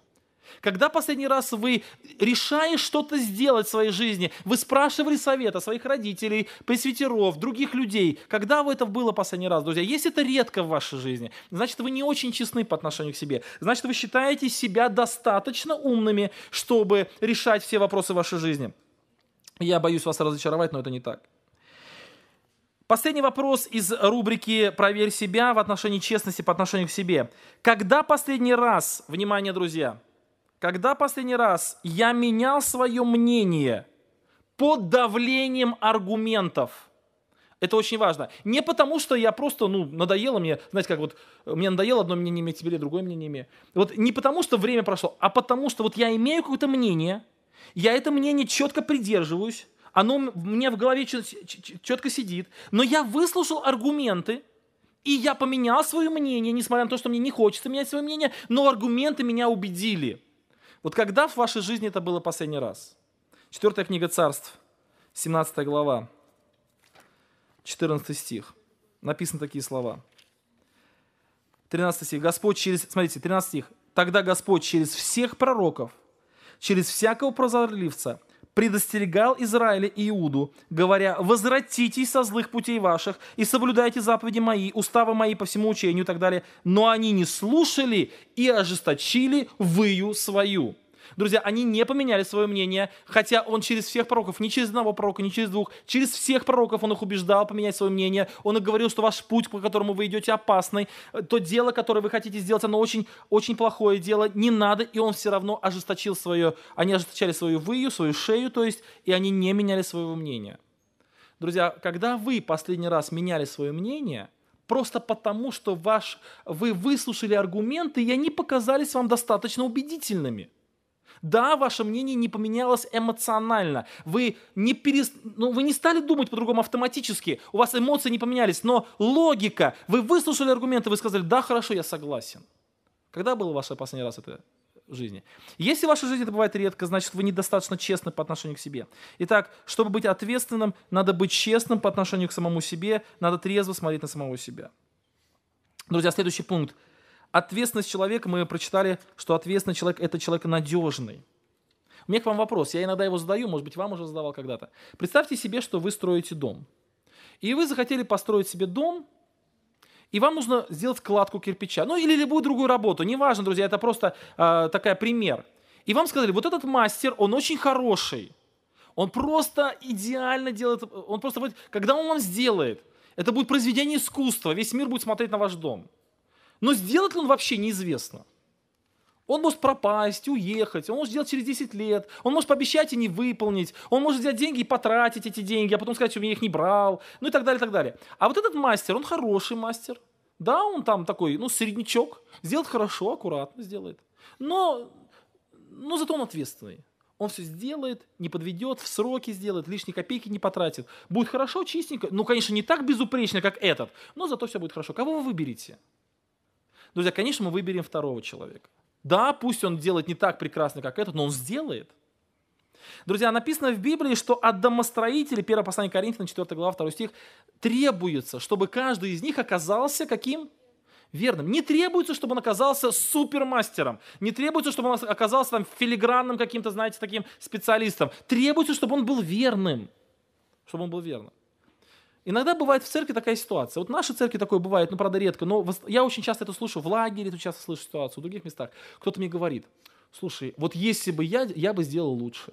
Когда последний раз вы, решая что-то сделать в своей жизни, вы спрашивали совета своих родителей, пресвитеров, других людей? Когда это было последний раз, друзья? Если это редко в вашей жизни, значит, вы не очень честны по отношению к себе. Значит, вы считаете себя достаточно умными, чтобы решать все вопросы вашей жизни. Я боюсь вас разочаровать, но это не так. Последний вопрос из рубрики «Проверь себя» в отношении честности по отношению к себе. Когда последний раз, внимание, друзья, когда последний раз я менял свое мнение под давлением аргументов? Это очень важно. Не потому, что я просто, надоело мне, знаете, как мне надоело одно мнение иметь, теперь другое мнение имею. Не потому, что время прошло, а потому, что я имею какое-то мнение, я это мнение четко придерживаюсь, оно у меня в голове четко сидит, но я выслушал аргументы, и я поменял свое мнение, несмотря на то, что мне не хочется менять свое мнение, но аргументы меня убедили. Когда в вашей жизни это было последний раз? 4 книга Царств, 17 глава, 14 стих. Написаны такие слова. 13 стих. Смотрите, 13 стих. «Тогда Господь через всех пророков, через всякого прозорливца предостерегал Израиля и Иуду, говоря: возвратитесь со злых путей ваших и соблюдайте заповеди мои, уставы мои по всему учению» и так далее. «Но они не слушали и ожесточили выю свою». Друзья, они не поменяли свое мнение, хотя он через всех пророков, не через одного пророка, не через двух, через всех пророков он их убеждал поменять свое мнение. Он их говорил, что ваш путь, по которому вы идете, опасный. То дело, которое вы хотите сделать, оно очень, очень плохое дело, не надо, и он все равно ожесточил они ожесточали свою выю, свою шею, и они не меняли своего мнения. Друзья, когда вы последний раз меняли свое мнение, просто потому, что вы выслушали аргументы, и они показались вам достаточно убедительными. Да, ваше мнение не поменялось эмоционально. Вы не стали думать по-другому автоматически. У вас эмоции не поменялись, но логика. Вы выслушали аргументы, вы сказали: да, хорошо, я согласен. Когда был ваш последний раз это в жизни? Если в вашей жизни это бывает редко, значит, вы недостаточно честны по отношению к себе. Итак, чтобы быть ответственным, надо быть честным по отношению к самому себе, надо трезво смотреть на самого себя. Друзья, следующий пункт. Ответственность человека, мы прочитали, что ответственный человек – это человек надежный. У меня к вам вопрос, я иногда его задаю, может быть, вам уже задавал когда-то. Представьте себе, что вы строите дом. И вы захотели построить себе дом, и вам нужно сделать кладку кирпича. Или любую другую работу, неважно, друзья, это просто такой пример. И вам сказали: вот этот мастер, он очень хороший, он просто идеально делает, когда он вам сделает, это будет произведение искусства, весь мир будет смотреть на ваш дом. Но сделает ли он вообще, неизвестно. Он может пропасть, уехать, он может сделать через 10 лет, он может пообещать и не выполнить, он может взять деньги и потратить эти деньги, а потом сказать, что я их не брал, и так далее, и так далее. А вот этот мастер, он хороший мастер, да, он там такой, среднячок, сделает хорошо, аккуратно сделает, но зато он ответственный. Он все сделает, не подведет, в сроки сделает, лишние копейки не потратит. Будет хорошо, чистенько, конечно, не так безупречно, как этот, но зато все будет хорошо. Кого вы выберете? Друзья, конечно, мы выберем второго человека. Да, пусть он делает не так прекрасно, как этот, но он сделает. Друзья, написано в Библии, что от домостроителей, 1 послание Коринфянам, 4 глава, 2 стих, требуется, чтобы каждый из них оказался каким? Верным. Не требуется, чтобы он оказался супермастером. Не требуется, чтобы он оказался филигранным каким-то, таким специалистом. Требуется, чтобы он был верным. Чтобы он был верным. Иногда бывает в церкви такая ситуация. В нашей церкви такое бывает, правда, редко, но я очень часто это слышу в лагере, тут часто слышу ситуацию, в других местах. Кто-то мне говорит: слушай, вот если бы я бы сделал лучше.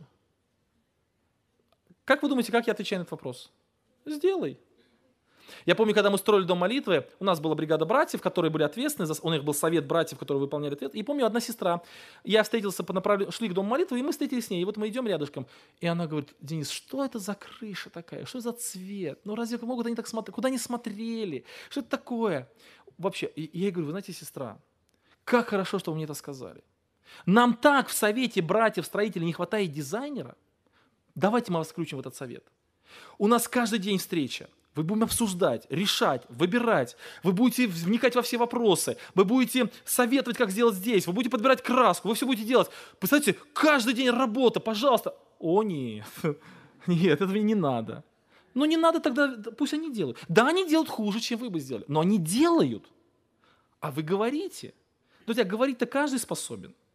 Как вы думаете, как я отвечаю на этот вопрос? Сделай. Я помню, когда мы строили дом молитвы, у нас была бригада братьев, которые были ответственны, у них был совет братьев, которые выполняли ответ. И помню, одна сестра, я встретился по направлению, шли к дому молитвы, и мы встретились с ней. И вот мы идем рядышком, и она говорит: Денис, что это за крыша такая, что за цвет? Разве могут они так смотреть? Куда они смотрели? Что это такое? Вообще, я ей говорю: вы знаете, сестра, как хорошо, что вы мне это сказали. Нам так в совете братьев-строителей не хватает дизайнера. Давайте мы вас включим в этот совет. У нас каждый день встреча. Вы будете обсуждать, решать, выбирать. Вы будете вникать во все вопросы. Вы будете советовать, как сделать здесь. Вы будете подбирать краску. Вы все будете делать. Представляете, каждый день работа, пожалуйста. О, нет. Нет, этого не надо. Не надо тогда, пусть они делают. Да, они делают хуже, чем вы бы сделали. Но они делают. А вы говорите. Друзья, говорить-то каждый способен.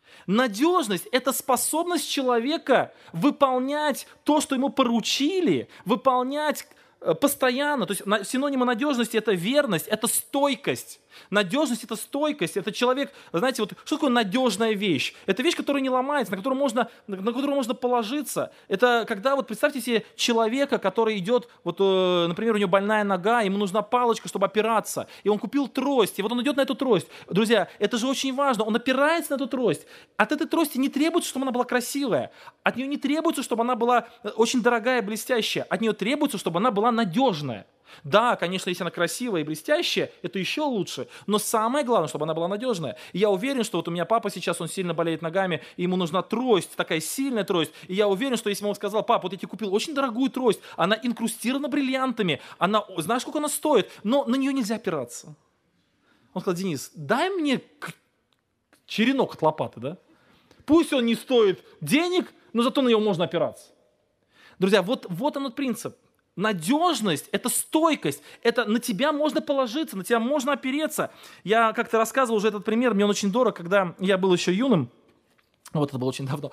Надежность– это способность человека выполнять то, что ему поручили, выполнять постоянно. То есть синонимы надежности– это верность, это стойкость. Надежность– это стойкость. Это человек, знаете, вот что такое надежная вещь? Это вещь, которая не ломается, на которую можно положиться. Это когда, вот представьте себе человека, который идет, вот, например, у него больная нога, ему нужна палочка, чтобы опираться. И он купил трость, и вот он идет на эту трость. Друзья, это же очень важно. Он опирается на эту трость. От этой трости не требуется, чтобы она была красивая. От нее не требуется, чтобы она была очень дорогая, блестящая. От нее требуется, чтобы она была надежная. Да, конечно, если она красивая и блестящая, это еще лучше, но самое главное, чтобы она была надежная. И я уверен, что вот у меня папа сейчас, он сильно болеет ногами, и ему нужна трость, такая сильная трость. И я уверен, что если бы он сказал: пап, вот я тебе купил очень дорогую трость, она инкрустирована бриллиантами, она, знаешь, сколько она стоит, но на нее нельзя опираться. Он сказал: Денис, дай мне черенок от лопаты, да? Пусть он не стоит денег, но зато на него можно опираться. Друзья, вот он принцип. Надежность – это стойкость, это на тебя можно положиться, на тебя можно опереться. Я как-то рассказывал уже этот пример, мне он очень дорог, когда я был еще юным, вот это было очень давно,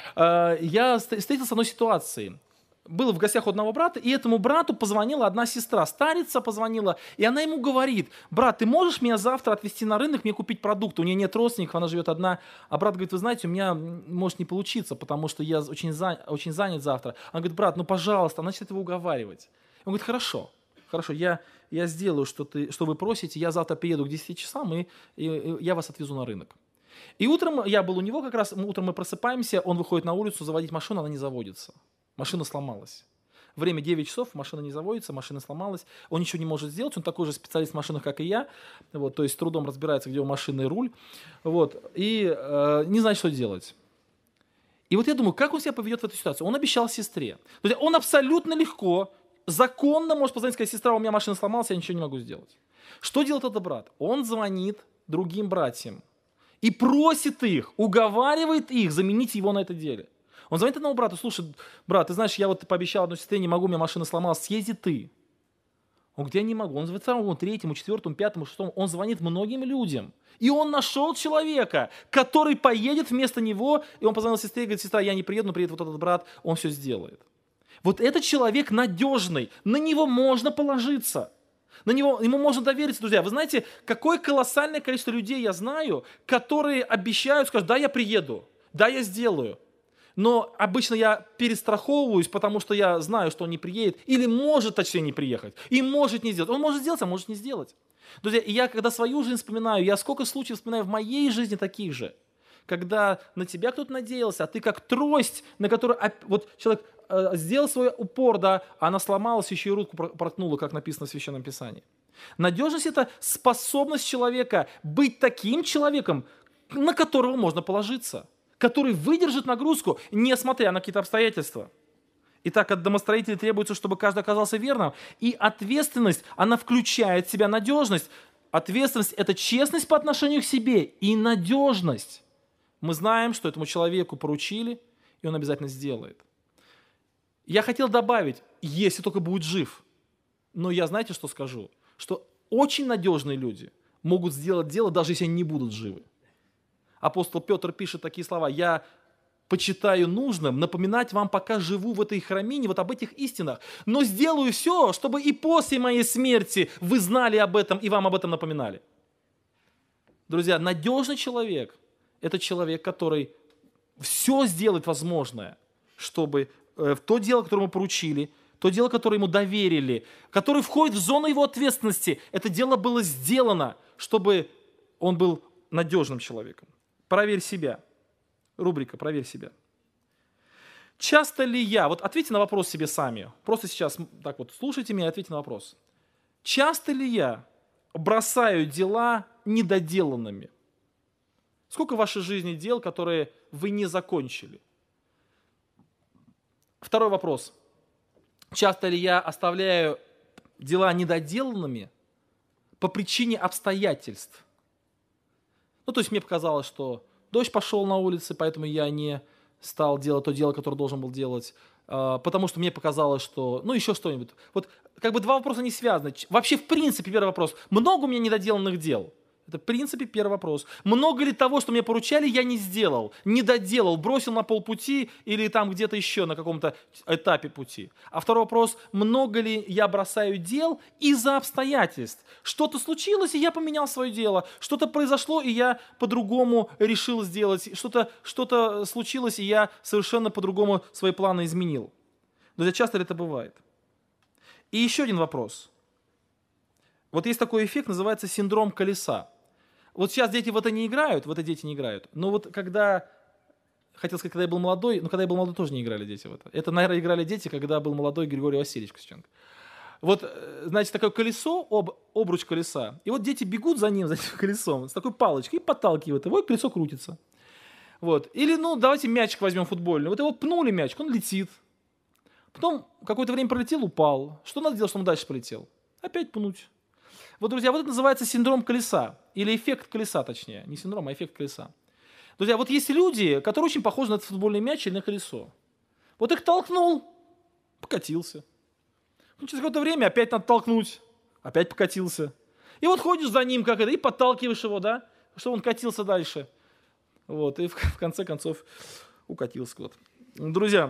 я встретился с одной ситуацией. Был в гостях у одного брата, и этому брату позвонила одна сестра, старица позвонила, и она ему говорит: брат, ты можешь меня завтра отвезти на рынок, мне купить продукты, у нее нет родственников, она живет одна. А брат говорит: вы знаете, у меня может не получиться, потому что я очень занят завтра. Она говорит: брат, ну пожалуйста, она начинает его уговаривать. Он говорит: хорошо, я сделаю, что вы просите, я завтра приеду к 10 часам, и я вас отвезу на рынок. И утром я был у него как раз, утром мы просыпаемся, он выходит на улицу заводить машину, она не заводится. Машина сломалась. Время 9 часов, машина не заводится, машина сломалась. Он ничего не может сделать, он такой же специалист в машинах, как и я. Вот, то есть с трудом разбирается, где у машины руль. Вот, и не знает, что делать. И вот я думаю, как он себя поведет в эту ситуацию? Он обещал сестре. То есть он абсолютно легко, законно может позвонить, сказать: сестра, у меня машина сломалась, я ничего не могу сделать. Что делает этот брат? Он звонит другим братьям и просит их, уговаривает их заменить его на это деле. Он звонит одному брату: слушай, брат, ты знаешь, я вот пообещал одной сестре, не могу, у меня машина сломалась, съезди ты. Он говорит: я не могу. Он звонит второму, третьему, четвертому, пятому, шестому. Он звонит многим людям. И он нашел человека, который поедет вместо него. И он позвонил сестре и говорит: сестра, я не приеду, но приедет вот этот брат, он все сделает. Вот этот человек надежный, на него можно положиться. Ему можно довериться, друзья. Вы знаете, какое колоссальное количество людей я знаю, которые обещают, скажут: да, я приеду, да, я сделаю. Но обычно я перестраховываюсь, потому что я знаю, что он не приедет, или может, точнее, не приехать, и может не сделать. Он может сделать, а может не сделать. Друзья, и я, когда свою жизнь вспоминаю, я сколько случаев вспоминаю в моей жизни таких же, когда на тебя кто-то надеялся, а ты как трость, на которую вот человек сделал свой упор, да, а она сломалась, еще и руку проткнула, как написано в Священном Писании. Надежность – это способность человека быть таким человеком, на которого можно положиться, который выдержит нагрузку, несмотря на какие-то обстоятельства. Итак, от домостроителей требуется, чтобы каждый оказался верным. И ответственность, она включает в себя надежность. Ответственность – это честность по отношению к себе и надежность. Мы знаем, что этому человеку поручили, и он обязательно сделает. Я хотел добавить, если только будет жив. Но я, знаете, что скажу? Что очень надежные люди могут сделать дело, даже если они не будут живы. Апостол Петр пишет такие слова: «Я почитаю нужным напоминать вам, пока живу в этой храмине, вот об этих истинах, но сделаю все, чтобы и после моей смерти вы знали об этом и вам об этом напоминали». Друзья, надежный человек – это человек, который все сделает возможное, чтобы в то дело, которое ему поручили, то дело, которое ему доверили, которое входит в зону его ответственности, это дело было сделано, чтобы он был надежным человеком. Проверь себя. Рубрика «Проверь себя». Часто ли я, вот ответьте на вопрос себе сами, просто сейчас так вот слушайте меня и ответьте на вопрос. Часто ли я бросаю дела недоделанными? Сколько в вашей жизни дел, которые вы не закончили? Второй вопрос. Часто ли я оставляю дела недоделанными по причине обстоятельств? Ну, то есть мне показалось, что дождь пошел на улице, поэтому я не стал делать то дело, которое должен был делать, потому что мне показалось, что, ну, еще что-нибудь. Вот как бы два вопроса не связаны. Вообще, в принципе, первый вопрос. Много у меня недоделанных дел? Это, в принципе, первый вопрос. Много ли того, что мне поручали, я не сделал, не доделал, бросил на полпути или там где-то еще на каком-то этапе пути? А второй вопрос, много ли я бросаю дел из-за обстоятельств? Что-то случилось, и я поменял свое дело. Что-то произошло, и я по-другому решил сделать. Что-то случилось, и я совершенно по-другому свои планы изменил. Друзья, часто ли это бывает? И еще один вопрос. Вот есть такой эффект, называется синдром колеса. Вот сейчас дети в это не играют, но вот хотел сказать, когда я был молодой, но когда я был молодой, тоже не играли дети в это. Это, наверное, играли дети, когда был молодой Григорий Васильевич Костюченко. Вот, знаете, такое колесо, обруч колеса, и вот дети бегут за ним, за этим колесом, с такой палочкой, и подталкивают его, и колесо крутится. Вот. Или, давайте мячик возьмем футбольный, вот его пнули мячик, он летит. Потом какое-то время пролетел, упал. Что надо делать, чтобы он дальше полетел? Опять пнуть. Вот, друзья, вот это называется синдром колеса, или эффект колеса, точнее. Не синдром, а эффект колеса. Друзья, вот есть люди, которые очень похожи на этот футбольный мяч или на колесо. Вот их толкнул, покатился. Через какое-то время опять надо толкнуть, опять покатился. И вот ходишь за ним, и подталкиваешь его, да, чтобы он катился дальше. Вот, и в конце концов укатился куда-то. Друзья,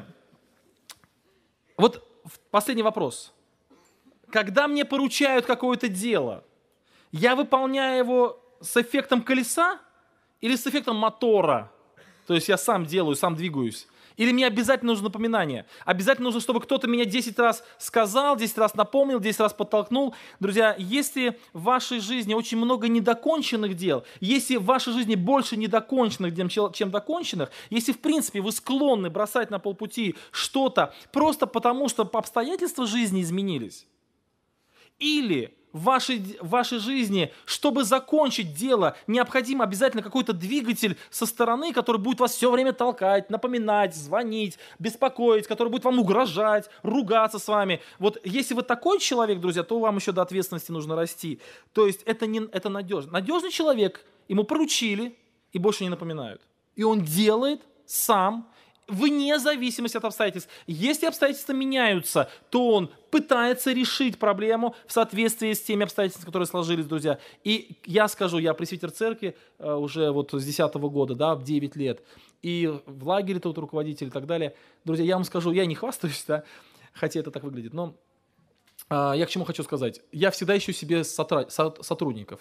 вот последний вопрос. Когда мне поручают какое-то дело, я выполняю его с эффектом колеса или с эффектом мотора? То есть я сам делаю, сам двигаюсь. Или мне обязательно нужно напоминание? Обязательно нужно, чтобы кто-то меня 10 раз сказал, 10 раз напомнил, 10 раз подтолкнул. Друзья, если в вашей жизни очень много недоконченных дел, если в вашей жизни больше недоконченных дел, чем доконченных, если в принципе вы склонны бросать на полпути что-то просто потому, что обстоятельства жизни изменились, или в вашей жизни, чтобы закончить дело, необходим обязательно какой-то двигатель со стороны, который будет вас все время толкать, напоминать, звонить, беспокоить, который будет вам угрожать, ругаться с вами. Вот если вы такой человек, друзья, то вам еще до ответственности нужно расти. То есть это надежно. Надежный человек, ему поручили и больше не напоминают. И он делает сам, вне зависимости от обстоятельств. Если обстоятельства меняются, то он пытается решить проблему в соответствии с теми обстоятельствами, которые сложились, друзья. И я скажу, я пресвитер церкви уже вот с 10 года, да, в 9 лет, и в лагере тут руководитель и так далее. Друзья, я вам скажу, я не хвастаюсь, да, хотя это так выглядит, но я к чему хочу сказать. Я всегда ищу себе сотрудников,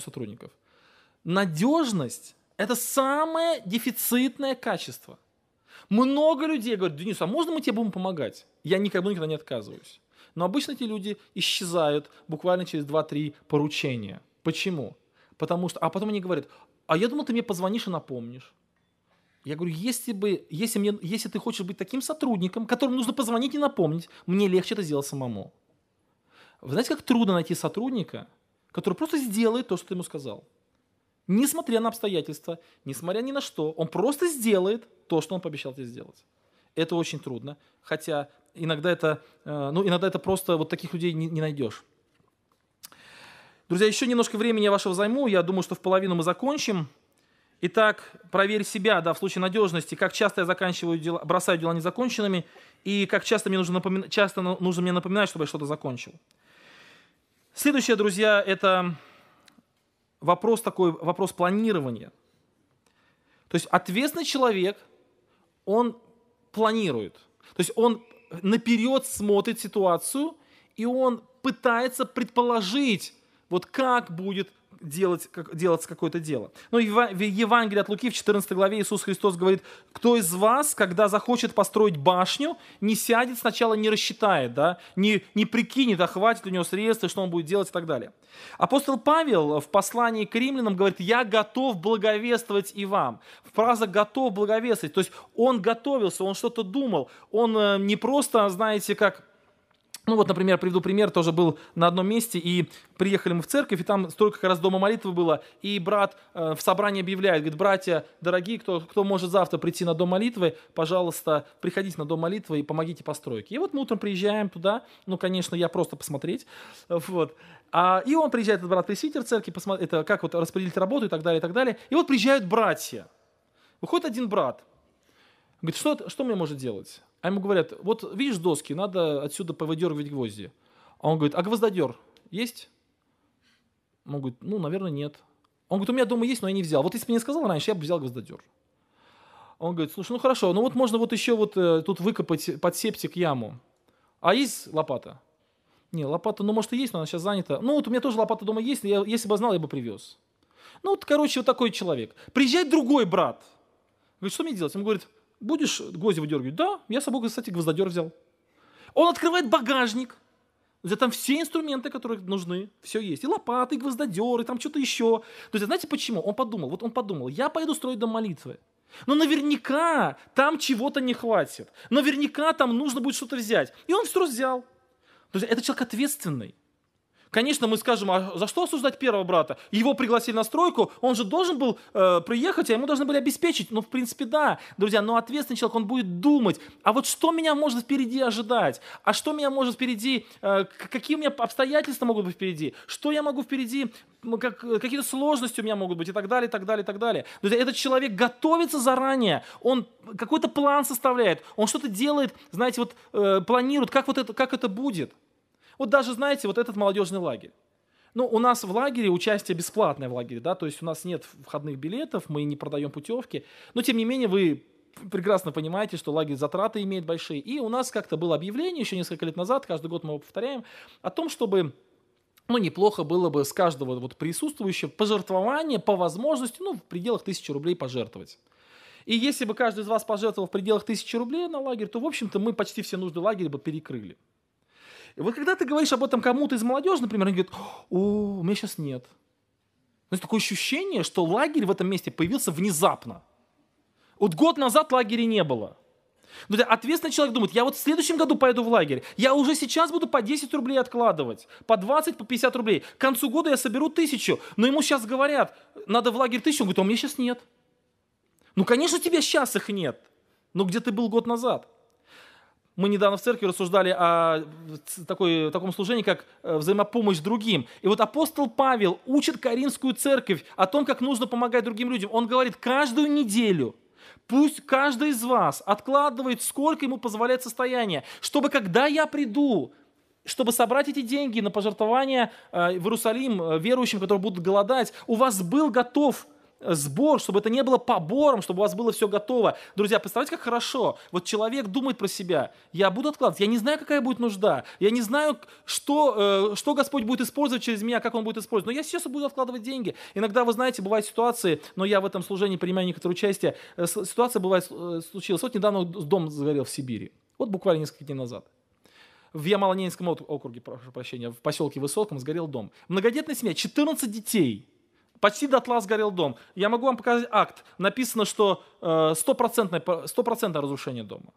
Надежность – это самое дефицитное качество. Много людей говорят: Денис, а можно мы тебе будем помогать? Я никогда не отказываюсь. Но обычно эти люди исчезают буквально через 2-3 поручения. Почему? А потом они говорят: а я думал, ты мне позвонишь и напомнишь. Я говорю, если ты хочешь быть таким сотрудником, которому нужно позвонить и напомнить, мне легче это сделать самому. Вы знаете, как трудно найти сотрудника, который просто сделает то, что ты ему сказал? Несмотря на обстоятельства, несмотря ни на что, он просто сделает то, что он пообещал тебе сделать. Это очень трудно, хотя иногда это просто вот таких людей не найдешь. Друзья, еще немножко времени я вашего займу, я думаю, что в половину мы закончим. Итак, проверь себя, в случае надежности, как часто я бросаю дела незаконченными, и как часто мне нужно мне напоминать, чтобы я что-то закончил. Следующее, друзья, это вопрос планирования. То есть ответственный человек, он планирует. То есть он наперед смотрит ситуацию, и он пытается предположить, вот как будет делаться какое-то дело. В Евангелии от Луки в 14 главе Иисус Христос говорит: кто из вас, когда захочет построить башню, не сядет сначала, не рассчитает, не прикинет, хватит у него средств, и что он будет делать и так далее. Апостол Павел в послании к римлянам говорит: я готов благовествовать и вам. Фраза «готов благовествовать», то есть он готовился, он что-то думал, он не просто, знаете, как... например, приведу пример, тоже был на одном месте, и приехали мы в церковь, и там столько как раз дома молитвы было, и брат в собрании объявляет, говорит: братья дорогие, кто может завтра прийти на дом молитвы, пожалуйста, приходите на дом молитвы и помогите постройке. И вот мы утром приезжаем туда, конечно, я просто посмотреть, вот. И он приезжает, этот брат-пресвитер церкви, посмотреть, это как вот распределить работу и так далее, и так далее. И вот приезжают братья. Выходит один брат, говорит: что мне может делать? А ему говорят: вот видишь доски, надо отсюда повыдергивать гвозди. А он говорит: а гвоздодер есть? Он говорит: наверное, нет. Он говорит, у меня дома есть, но я не взял. Вот если бы мне сказал раньше, я бы взял гвоздодер. Он говорит, слушай, ну хорошо, ну вот можно вот еще вот тут выкопать под септик яму. А есть лопата? Не, лопата, ну может и есть, но она сейчас занята. Ну вот у меня тоже лопата дома есть, если бы знал, я бы привез. Ну вот, короче, вот такой человек. Приезжает другой брат. Говорит, что мне делать? Он говорит, будешь гвозди выдергивать? Да, я с собой, кстати, гвоздодер взял. Он открывает багажник, где там все инструменты, которые нужны, все есть. И лопаты, и гвоздодеры, и там что-то еще. То есть, знаете почему? Он подумал, я поеду строить дом молитвы. Но наверняка там чего-то не хватит. Наверняка там нужно будет что-то взять. И он все взял. То есть, это человек ответственный. Конечно, мы скажем, а за что осуждать первого брата? Его пригласили на стройку, он же должен был приехать, а ему должны были обеспечить. Ну, в принципе, да, друзья, но ответственный человек, он будет думать, а вот что меня может впереди ожидать? А что меня может впереди, какие у меня обстоятельства могут быть впереди? Что я могу впереди, какие-то сложности у меня могут быть и так далее, и так далее, и так далее. Друзья, этот человек готовится заранее, он какой-то план составляет, он что-то делает, знаете, вот планирует, как это будет. Вот даже, знаете, вот этот молодежный лагерь. Ну, у нас в лагере участие бесплатное в лагере, да, то есть у нас нет входных билетов, мы не продаем путевки, но тем не менее вы прекрасно понимаете, что лагерь затраты имеет большие. И у нас как-то было объявление еще несколько лет назад, каждый год мы его повторяем, о том, чтобы, ну, неплохо было бы с каждого вот присутствующего пожертвование по возможности, ну, в пределах 1000 рублей пожертвовать. И если бы каждый из вас пожертвовал в пределах 1000 рублей на лагерь, то, в общем-то, мы почти все нужды лагеря бы перекрыли. И вот когда ты говоришь об этом кому-то из молодежи, например, они говорят, у меня сейчас нет. То есть такое ощущение, что лагерь в этом месте появился внезапно. Вот год назад лагеря не было. Но ответственный человек думает, я вот в следующем году поеду в лагерь, я уже сейчас буду по 10 рублей откладывать, по 20, по 50 рублей. К концу года я соберу 1000, но ему сейчас говорят, надо в лагерь 1000, он говорит, а у меня сейчас нет. Ну, конечно, у тебя сейчас их нет, но где ты был год назад? Мы недавно в церкви рассуждали о таком служении, как взаимопомощь другим. И вот апостол Павел учит Коринфскую церковь о том, как нужно помогать другим людям. Он говорит, каждую неделю пусть каждый из вас откладывает, сколько ему позволяет состояние, чтобы когда я приду, чтобы собрать эти деньги на пожертвования в Иерусалим верующим, которые будут голодать, у вас был готов сбор, чтобы это не было побором, чтобы у вас было все готово. Друзья, представляете, как хорошо. Вот человек думает про себя. Я буду откладывать. Я не знаю, какая будет нужда. Я не знаю, что Господь будет использовать через меня, как Он будет использовать. Но я сейчас буду откладывать деньги. Иногда, вы знаете, бывают ситуации, но я в этом служении принимаю некоторое участие. Ситуация бывает, случилась. Вот недавно дом сгорел в Сибири. Вот буквально несколько дней назад. В Ямало-Ненецком округе, прошу прощения, в поселке Высоком сгорел дом. Многодетная семья, 14 детей. Почти дотла сгорел дом. Я могу вам показать акт. Написано, что 100% разрушение дома.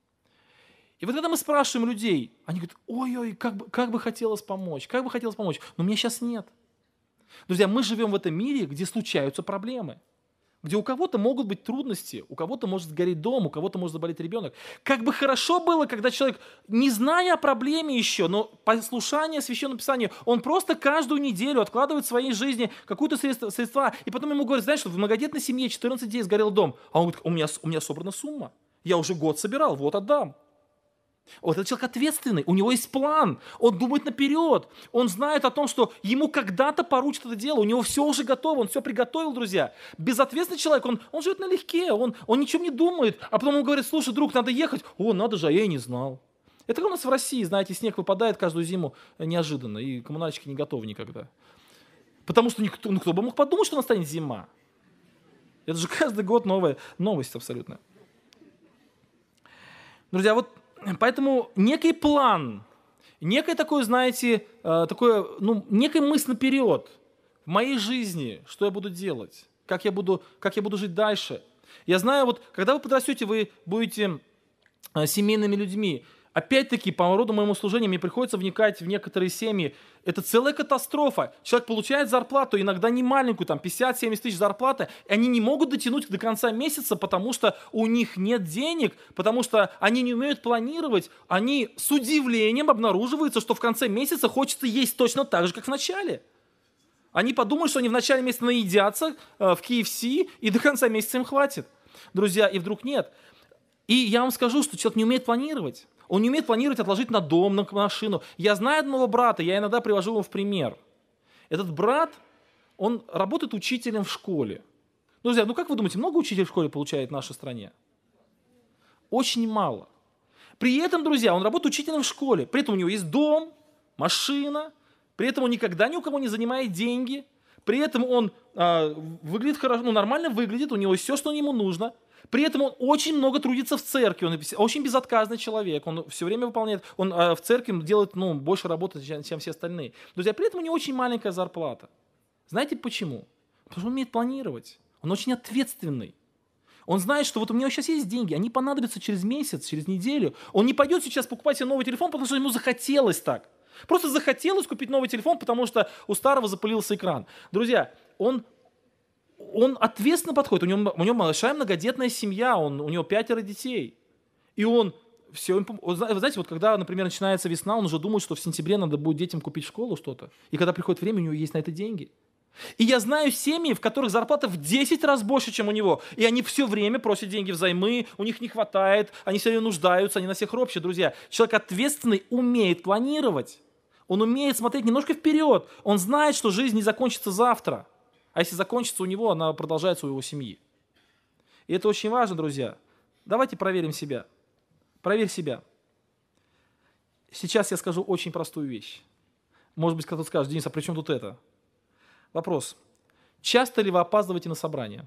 И вот когда мы спрашиваем людей, они говорят, ой-ой, как бы хотелось помочь, но мне сейчас нет. Друзья, мы живем в этом мире, где случаются проблемы. Где у кого-то могут быть трудности, у кого-то может сгореть дом, у кого-то может заболеть ребенок. Как бы хорошо было, когда человек, не зная о проблеме еще, но послушание Священному Писанию, он просто каждую неделю откладывает в своей жизни какие-то средства, и потом ему говорят, знаешь, что в многодетной семье 14 детей сгорел дом. А он говорит, у меня собрана сумма, я уже год собирал, вот отдам. Вот этот человек ответственный, у него есть план, он думает наперед, он знает о том, что ему когда-то поручат это дело, у него все уже готово, он все приготовил, друзья. Безответственный человек, он живет налегке, он ничем не думает, а потом ему говорят, слушай, друг, надо ехать, надо же, а я и не знал. Это как у нас в России, знаете, снег выпадает каждую зиму неожиданно, и коммунальщики не готовы никогда. Потому что кто бы мог подумать, что настанет зима. Это же каждый год новая новость абсолютно. Друзья, вот поэтому некий план, некое такое, знаете, некая мысль наперед в моей жизни, что я буду делать, как я буду жить дальше. Я знаю, вот когда вы подрастете, вы будете семейными людьми. Опять-таки, по роду моему служению, мне приходится вникать в некоторые семьи. Это целая катастрофа. Человек получает зарплату, иногда не маленькую, там 50-70 тысяч зарплаты, и они не могут дотянуть до конца месяца, потому что у них нет денег, потому что они не умеют планировать. Они с удивлением обнаруживаются, что в конце месяца хочется есть точно так же, как в начале. Они подумают, что они в начале месяца наедятся в KFC, и до конца месяца им хватит. Друзья, и вдруг нет. И я вам скажу, что человек не умеет планировать. Он не умеет планировать, отложить на дом, на машину. Я знаю одного брата, я иногда привожу его в пример. Этот брат, он работает учителем в школе. Друзья, ну как вы думаете, много учителей в школе получает в нашей стране? Очень мало. При этом, друзья, он работает учителем в школе. При этом у него есть дом, машина. При этом он никогда ни у кого не занимает деньги. При этом он выглядит хорошо, ну, нормально выглядит, у него есть все, что ему нужно. При этом он очень много трудится в церкви, он очень безотказный человек, он все время выполняет, он в церкви делает больше работы, чем все остальные. Друзья, при этом у него очень маленькая зарплата. Знаете почему? Потому что он умеет планировать, он очень ответственный. Он знает, что вот у меня сейчас есть деньги, они понадобятся через месяц, через неделю. Он не пойдет сейчас покупать себе новый телефон, потому что ему захотелось так. Просто захотелось купить новый телефон, потому что у старого запылился экран. Друзья, он ответственно подходит. У него большая многодетная семья, у него 5 детей. И он все... Вы знаете, вот когда, например, начинается весна, он уже думает, что в сентябре надо будет детям купить в школу что-то. И когда приходит время, у него есть на это деньги. И я знаю семьи, в которых зарплата в 10 раз больше, чем у него. И они все время просят деньги взаймы, у них не хватает, они все время нуждаются, они на всех ропщут. Друзья, человек ответственный умеет планировать. Он умеет смотреть немножко вперед. Он знает, что жизнь не закончится завтра. А если закончится у него, она продолжается у его семьи. И это очень важно, друзья. Давайте проверим себя. Проверь себя. Сейчас я скажу очень простую вещь. Может быть, кто-то скажет: Денис, а при чем тут это? Вопрос. Часто ли вы опаздываете на собрание?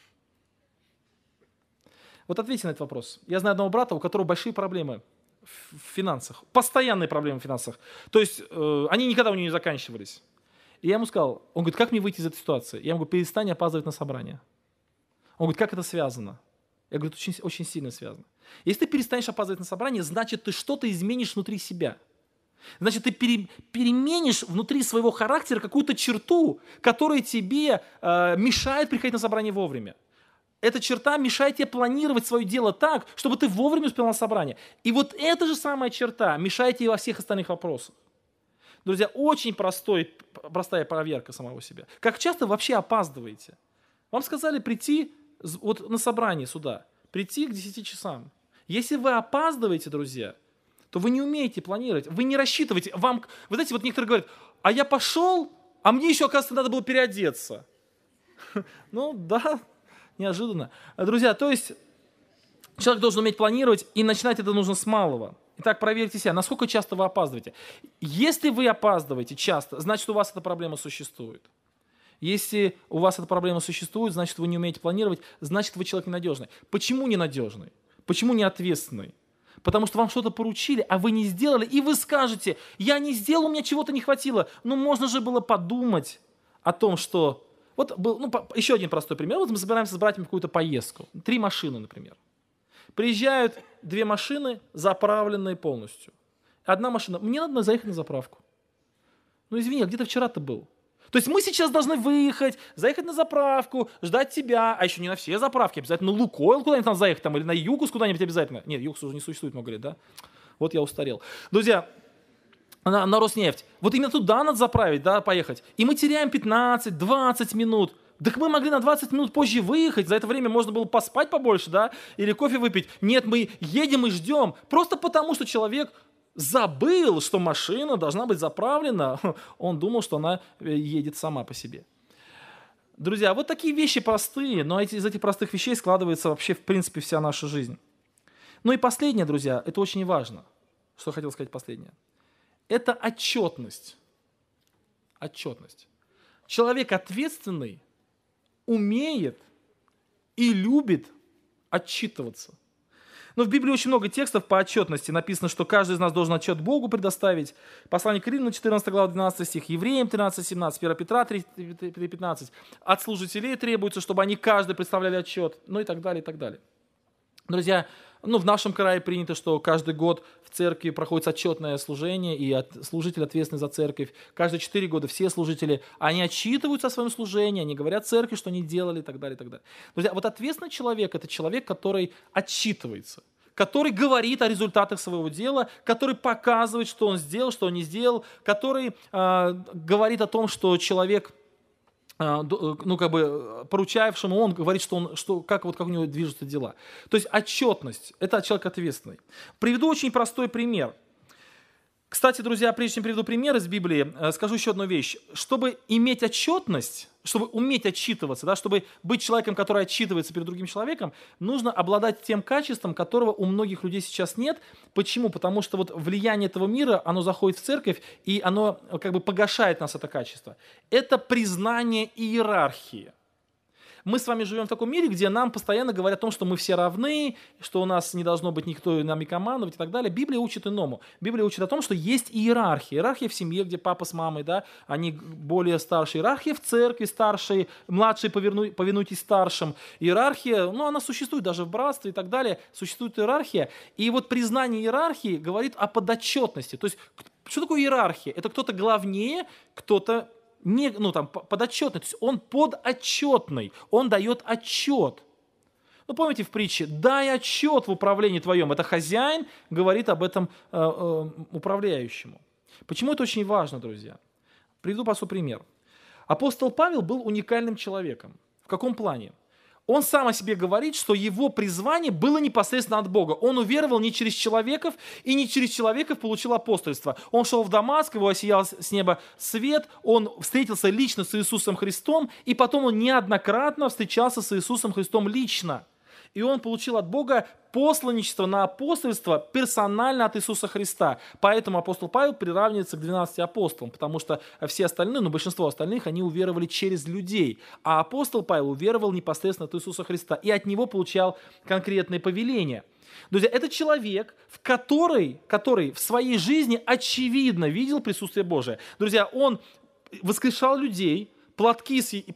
Вот ответьте на этот вопрос. Я знаю одного брата, у которого большие проблемы в финансах. Постоянные проблемы в финансах. То есть они никогда у него не заканчивались. И я ему сказал, он говорит, как мне выйти из этой ситуации? Я ему говорю, перестань опаздывать на собрание. Он говорит, как это связано? Я говорю, это очень, очень сильно связано. Если ты перестанешь опаздывать на собрание, значит, ты что-то изменишь внутри себя. Значит, ты переменишь внутри своего характера какую-то черту, которая тебе мешает приходить на собрание вовремя. Эта черта мешает тебе планировать свое дело так, чтобы ты вовремя успел на собрание. И вот эта же самая черта мешает тебе во всех остальных вопросах. Друзья, очень простая проверка самого себя. Как часто вы вообще опаздываете? Вам сказали прийти вот на собрание сюда, прийти к 10 часам. Если вы опаздываете, друзья, то вы не умеете планировать, вы не рассчитываете. Вы знаете, вот некоторые говорят, а я пошел, а мне еще, оказывается, надо было переодеться. Ну да, неожиданно. Друзья, то есть человек должен уметь планировать, и начинать это нужно с малого. Итак, проверьте себя, насколько часто вы опаздываете. Если вы опаздываете часто, значит, у вас эта проблема существует. Если у вас эта проблема существует, значит, вы не умеете планировать, значит, вы человек ненадежный. Почему ненадежный? Почему неответственный? Потому что вам что-то поручили, а вы не сделали, и вы скажете, я не сделал, у меня чего-то не хватило. Ну, можно же было подумать о том, что... Вот был, еще один простой пример. Вот мы собираемся с братьями в какую-то поездку. 3 машины, например. Приезжают 2 машины, заправленные полностью. Одна машина, мне надо заехать на заправку. Ну, извини, а где ты вчера-то был? То есть мы сейчас должны выехать, заехать на заправку, ждать тебя, а еще не на все заправки, обязательно на Лукойл куда-нибудь там заехать, там, или на Юкус куда-нибудь обязательно. Нет, Юкус уже не существует много лет, да? Вот я устарел. Друзья, на Роснефть, вот именно туда надо заправить, да, поехать. И мы теряем 15-20 минут. Так мы могли на 20 минут позже выехать, за это время можно было поспать побольше, да, или кофе выпить. Нет, мы едем и ждем, просто потому что человек забыл, что машина должна быть заправлена. Он думал, что она едет сама по себе. Друзья, вот такие вещи простые, но из этих простых вещей складывается вообще, в принципе, вся наша жизнь. Ну и последнее, друзья, это очень важно. Что я хотел сказать последнее. Это отчетность. Отчетность. Человек ответственный умеет и любит отчитываться. Но в Библии очень много текстов по отчетности. Написано, что каждый из нас должен отчет Богу предоставить. Послание к Римлянам, 14 глава, 12 стих, Евреям 13-17, 1 Петра 3-15. От служителей требуется, чтобы они каждый представляли отчет, ну и так далее, и так далее. Друзья, в нашем крае принято, что каждый год в церкви проходит отчетное служение, и служитель ответственный за церковь. Каждые 4 года все служители, они отчитываются о своем служении, они говорят церкви, что они делали, и так далее, и так далее. Друзья, вот ответственный человек – это человек, который отчитывается, который говорит о результатах своего дела, который показывает, что он сделал, что он не сделал, который говорит о том, что человек... поручаевшему, он говорит, как у него движутся дела. То есть отчетность – это человек ответственный. Приведу очень простой пример. Кстати, друзья, прежде чем приведу пример из Библии, скажу еще одну вещь. Чтобы иметь отчетность, чтобы уметь отчитываться, да, чтобы быть человеком, который отчитывается перед другим человеком, нужно обладать тем качеством, которого у многих людей сейчас нет. Почему? Потому что вот влияние этого мира, оно заходит в церковь, и оно как бы погашает нас, это качество. Это признание иерархии. Мы с вами живем в таком мире, где нам постоянно говорят о том, что мы все равны, что у нас не должно быть никто нами командовать и так далее. Библия учит иному. Библия учит о том, что есть иерархия. Иерархия в семье, где папа с мамой, да, они более старшие. Иерархия в церкви, старшие, младшие повинуйтесь старшим. Иерархия, она существует даже в братстве и так далее. Существует иерархия. И вот признание иерархии говорит о подотчетности. То есть, что такое иерархия? Это кто-то главнее, кто-то подотчетный, то есть он подотчетный, он дает отчет. Помните в притче, дай отчет в управлении твоем, это хозяин говорит об этом управляющему. Почему это очень важно, друзья? Приведу простой пример. Апостол Павел был уникальным человеком. В каком плане? Он сам о себе говорит, что его призвание было непосредственно от Бога. Он уверовал не через человеков, и не через человеков получил апостольство. Он шел в Дамаск, его осиял с неба свет, он встретился лично с Иисусом Христом, и потом он неоднократно встречался с Иисусом Христом лично. И он получил от Бога посланничество на апостольство персонально от Иисуса Христа. Поэтому апостол Павел приравнивается к 12 апостолам, потому что все остальные, большинство остальных, они уверовали через людей. А апостол Павел уверовал непосредственно от Иисуса Христа и от него получал конкретные повеления. Друзья, это человек, который в своей жизни очевидно видел присутствие Божие. Друзья, он воскрешал людей, платки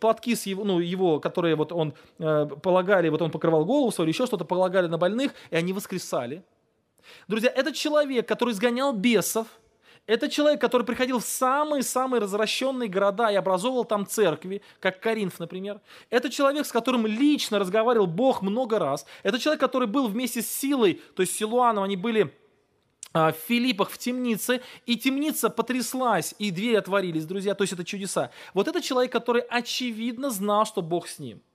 с его, которые он полагали, он покрывал голову свою, еще что-то полагали на больных, и они воскресали. Друзья, это человек, который изгонял бесов, это человек, который приходил в самые-самые развращенные города и образовывал там церкви, как Коринф, например. Это человек, с которым лично разговаривал Бог много раз. Это человек, который был вместе с Силой, то есть Силуаном, они были в Филиппах в темнице, и темница потряслась, и двери отворились, друзья, то есть это чудеса. Вот это человек, который очевидно знал, что Бог с ним.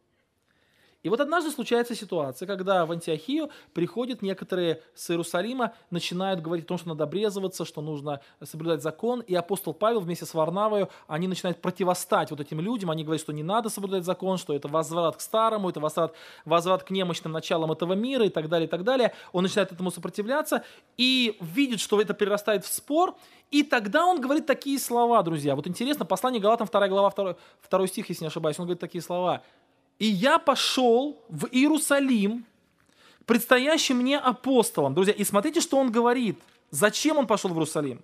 И вот однажды случается ситуация, когда в Антиохию приходят некоторые с Иерусалима, начинают говорить о том, что надо обрезываться, что нужно соблюдать закон, и апостол Павел вместе с Варнавою, они начинают противостать вот этим людям, они говорят, что не надо соблюдать закон, что это возврат к старому, это возврат к немощным началам этого мира и так далее, и так далее. Он начинает этому сопротивляться и видит, что это перерастает в спор, и тогда он говорит такие слова, друзья. Вот интересно, послание Галатам 2 глава, 2 стих, если не ошибаюсь, он говорит такие слова. «И я пошел в Иерусалим, предстоящим мне апостолом». Друзья, и смотрите, что он говорит. Зачем он пошел в Иерусалим?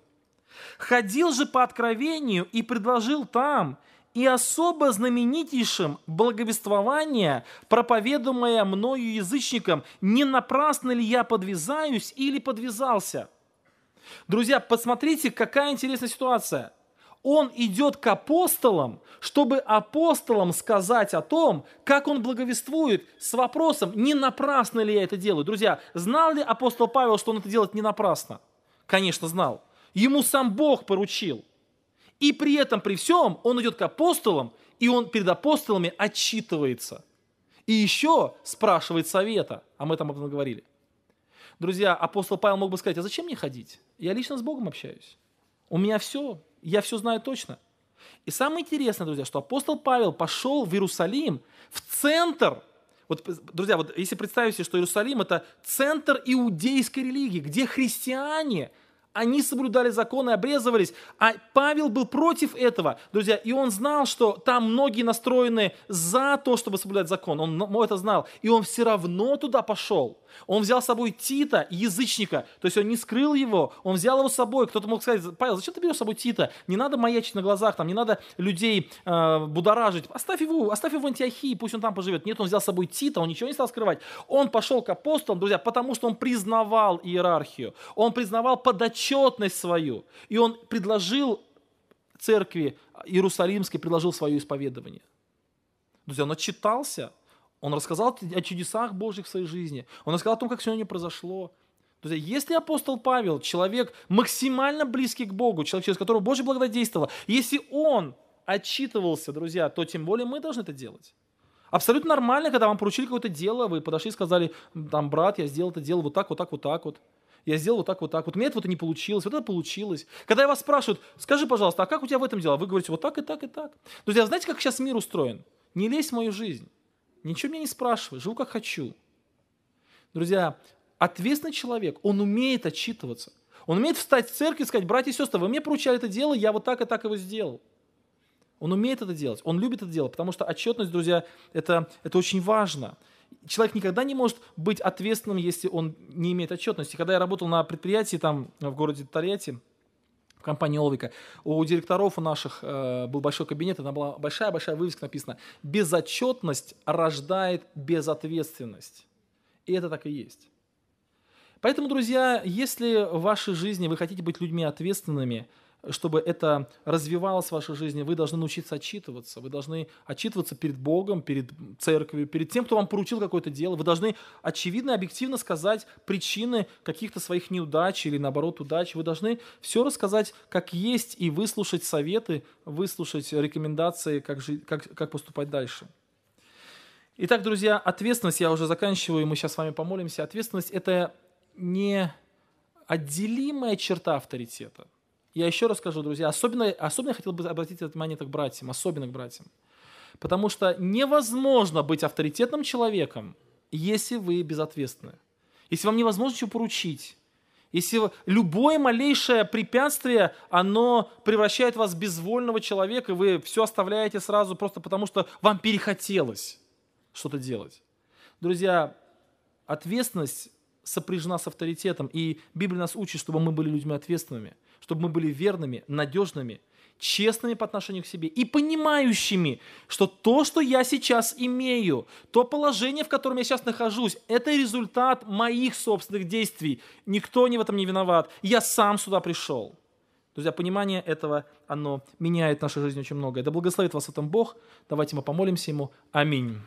«Ходил же по откровению и предложил там, и особо знаменитейшим благовествование, проповедуемое мною язычникам, не напрасно ли я подвязаюсь или подвязался?» Друзья, посмотрите, какая интересная ситуация. Он идет к апостолам, чтобы апостолам сказать о том, как он благовествует, с вопросом, не напрасно ли я это делаю. Друзья, знал ли апостол Павел, что он это делает не напрасно? Конечно, знал. Ему сам Бог поручил. И при этом, при всем, он идет к апостолам, и он перед апостолами отчитывается. И еще спрашивает совета. А мы там об этом говорили. Друзья, апостол Павел мог бы сказать, а зачем мне ходить? Я лично с Богом общаюсь. У меня все. Я все знаю точно. И самое интересное, друзья, что апостол Павел пошел в Иерусалим, в центр. Вот, друзья, вот если представить себе, что Иерусалим – это центр иудейской религии, где христиане, они соблюдали законы, обрезывались, а Павел был против этого, друзья, и он знал, что там многие настроены за то, чтобы соблюдать закон, он это знал, и он все равно туда пошел. Он взял с собой Тита, язычника, то есть он не скрыл его, он взял его с собой. Кто-то мог сказать, Павел, зачем ты берешь с собой Тита? Не надо маячить на глазах, там, не надо людей будоражить. Оставь его в Антиохии, пусть он там поживет. Нет, он взял с собой Тита, он ничего не стал скрывать. Он пошел к апостолам, друзья, потому что он признавал иерархию, он признавал подотчетность свою, и он предложил церкви Иерусалимской, предложил свое исповедование. Друзья, он отчитался. Он рассказал о чудесах Божьих в своей жизни. Он рассказал о том, как сегодня произошло. Друзья, если апостол Павел, человек максимально близкий к Богу, человек, через которого Божья благодать действовала, если он отчитывался, друзья, то тем более мы должны это делать. Абсолютно нормально, когда вам поручили какое-то дело, вы подошли и сказали, там, брат, я сделал это дело вот так, вот так, вот так вот. я сделал вот так, вот у меня это вот и не получилось, вот это получилось. Когда я вас спрашивают, скажи, пожалуйста, а как у тебя в этом дела? Вы говорите, вот так и так и так. Друзья, знаете, как сейчас мир устроен? Не лезь в мою жизнь, ничего меня не спрашивай, живу как хочу. Друзья, ответственный человек, он умеет отчитываться. Он умеет встать в церковь и сказать, братья и сестры, вы мне поручали это дело, я вот так и так его сделал. Он умеет это делать, он любит это делать, потому что отчетность, друзья, это очень важно. Человек никогда не может быть ответственным, если он не имеет отчетности. Когда я работал на предприятии там в городе Тольятти, в компании Олвика, у директоров у наших был большой кабинет, там была большая-большая вывеска написана «Безотчетность рождает безответственность». И это так и есть. Поэтому, друзья, если в вашей жизни вы хотите быть людьми ответственными, чтобы это развивалось в вашей жизни, вы должны научиться отчитываться. Вы должны отчитываться перед Богом, перед церковью, перед тем, кто вам поручил какое-то дело. Вы должны очевидно и объективно сказать причины каких-то своих неудач или, наоборот, удач. Вы должны все рассказать как есть и выслушать советы, выслушать рекомендации, как поступать дальше. Итак, друзья, ответственность, я уже заканчиваю, и мы сейчас с вами помолимся. Ответственность – это неотделимая черта авторитета. Я еще раз скажу, друзья, особенно я хотел бы обратить внимание к братьям, особенно к братьям. Потому что невозможно быть авторитетным человеком, если вы безответственны. Если вам невозможно чего поручить. Если любое малейшее препятствие, оно превращает вас в безвольного человека, и вы все оставляете сразу просто потому, что вам перехотелось что-то делать. Друзья, ответственность сопряжена с авторитетом, и Библия нас учит, чтобы мы были людьми ответственными, чтобы мы были верными, надежными, честными по отношению к себе и понимающими, что то, что я сейчас имею, то положение, в котором я сейчас нахожусь, это результат моих собственных действий. Никто в этом не виноват. Я сам сюда пришел. Друзья, понимание этого, оно меняет в нашей жизни очень многое. Да благословит вас в этом Бог. Давайте мы помолимся Ему. Аминь.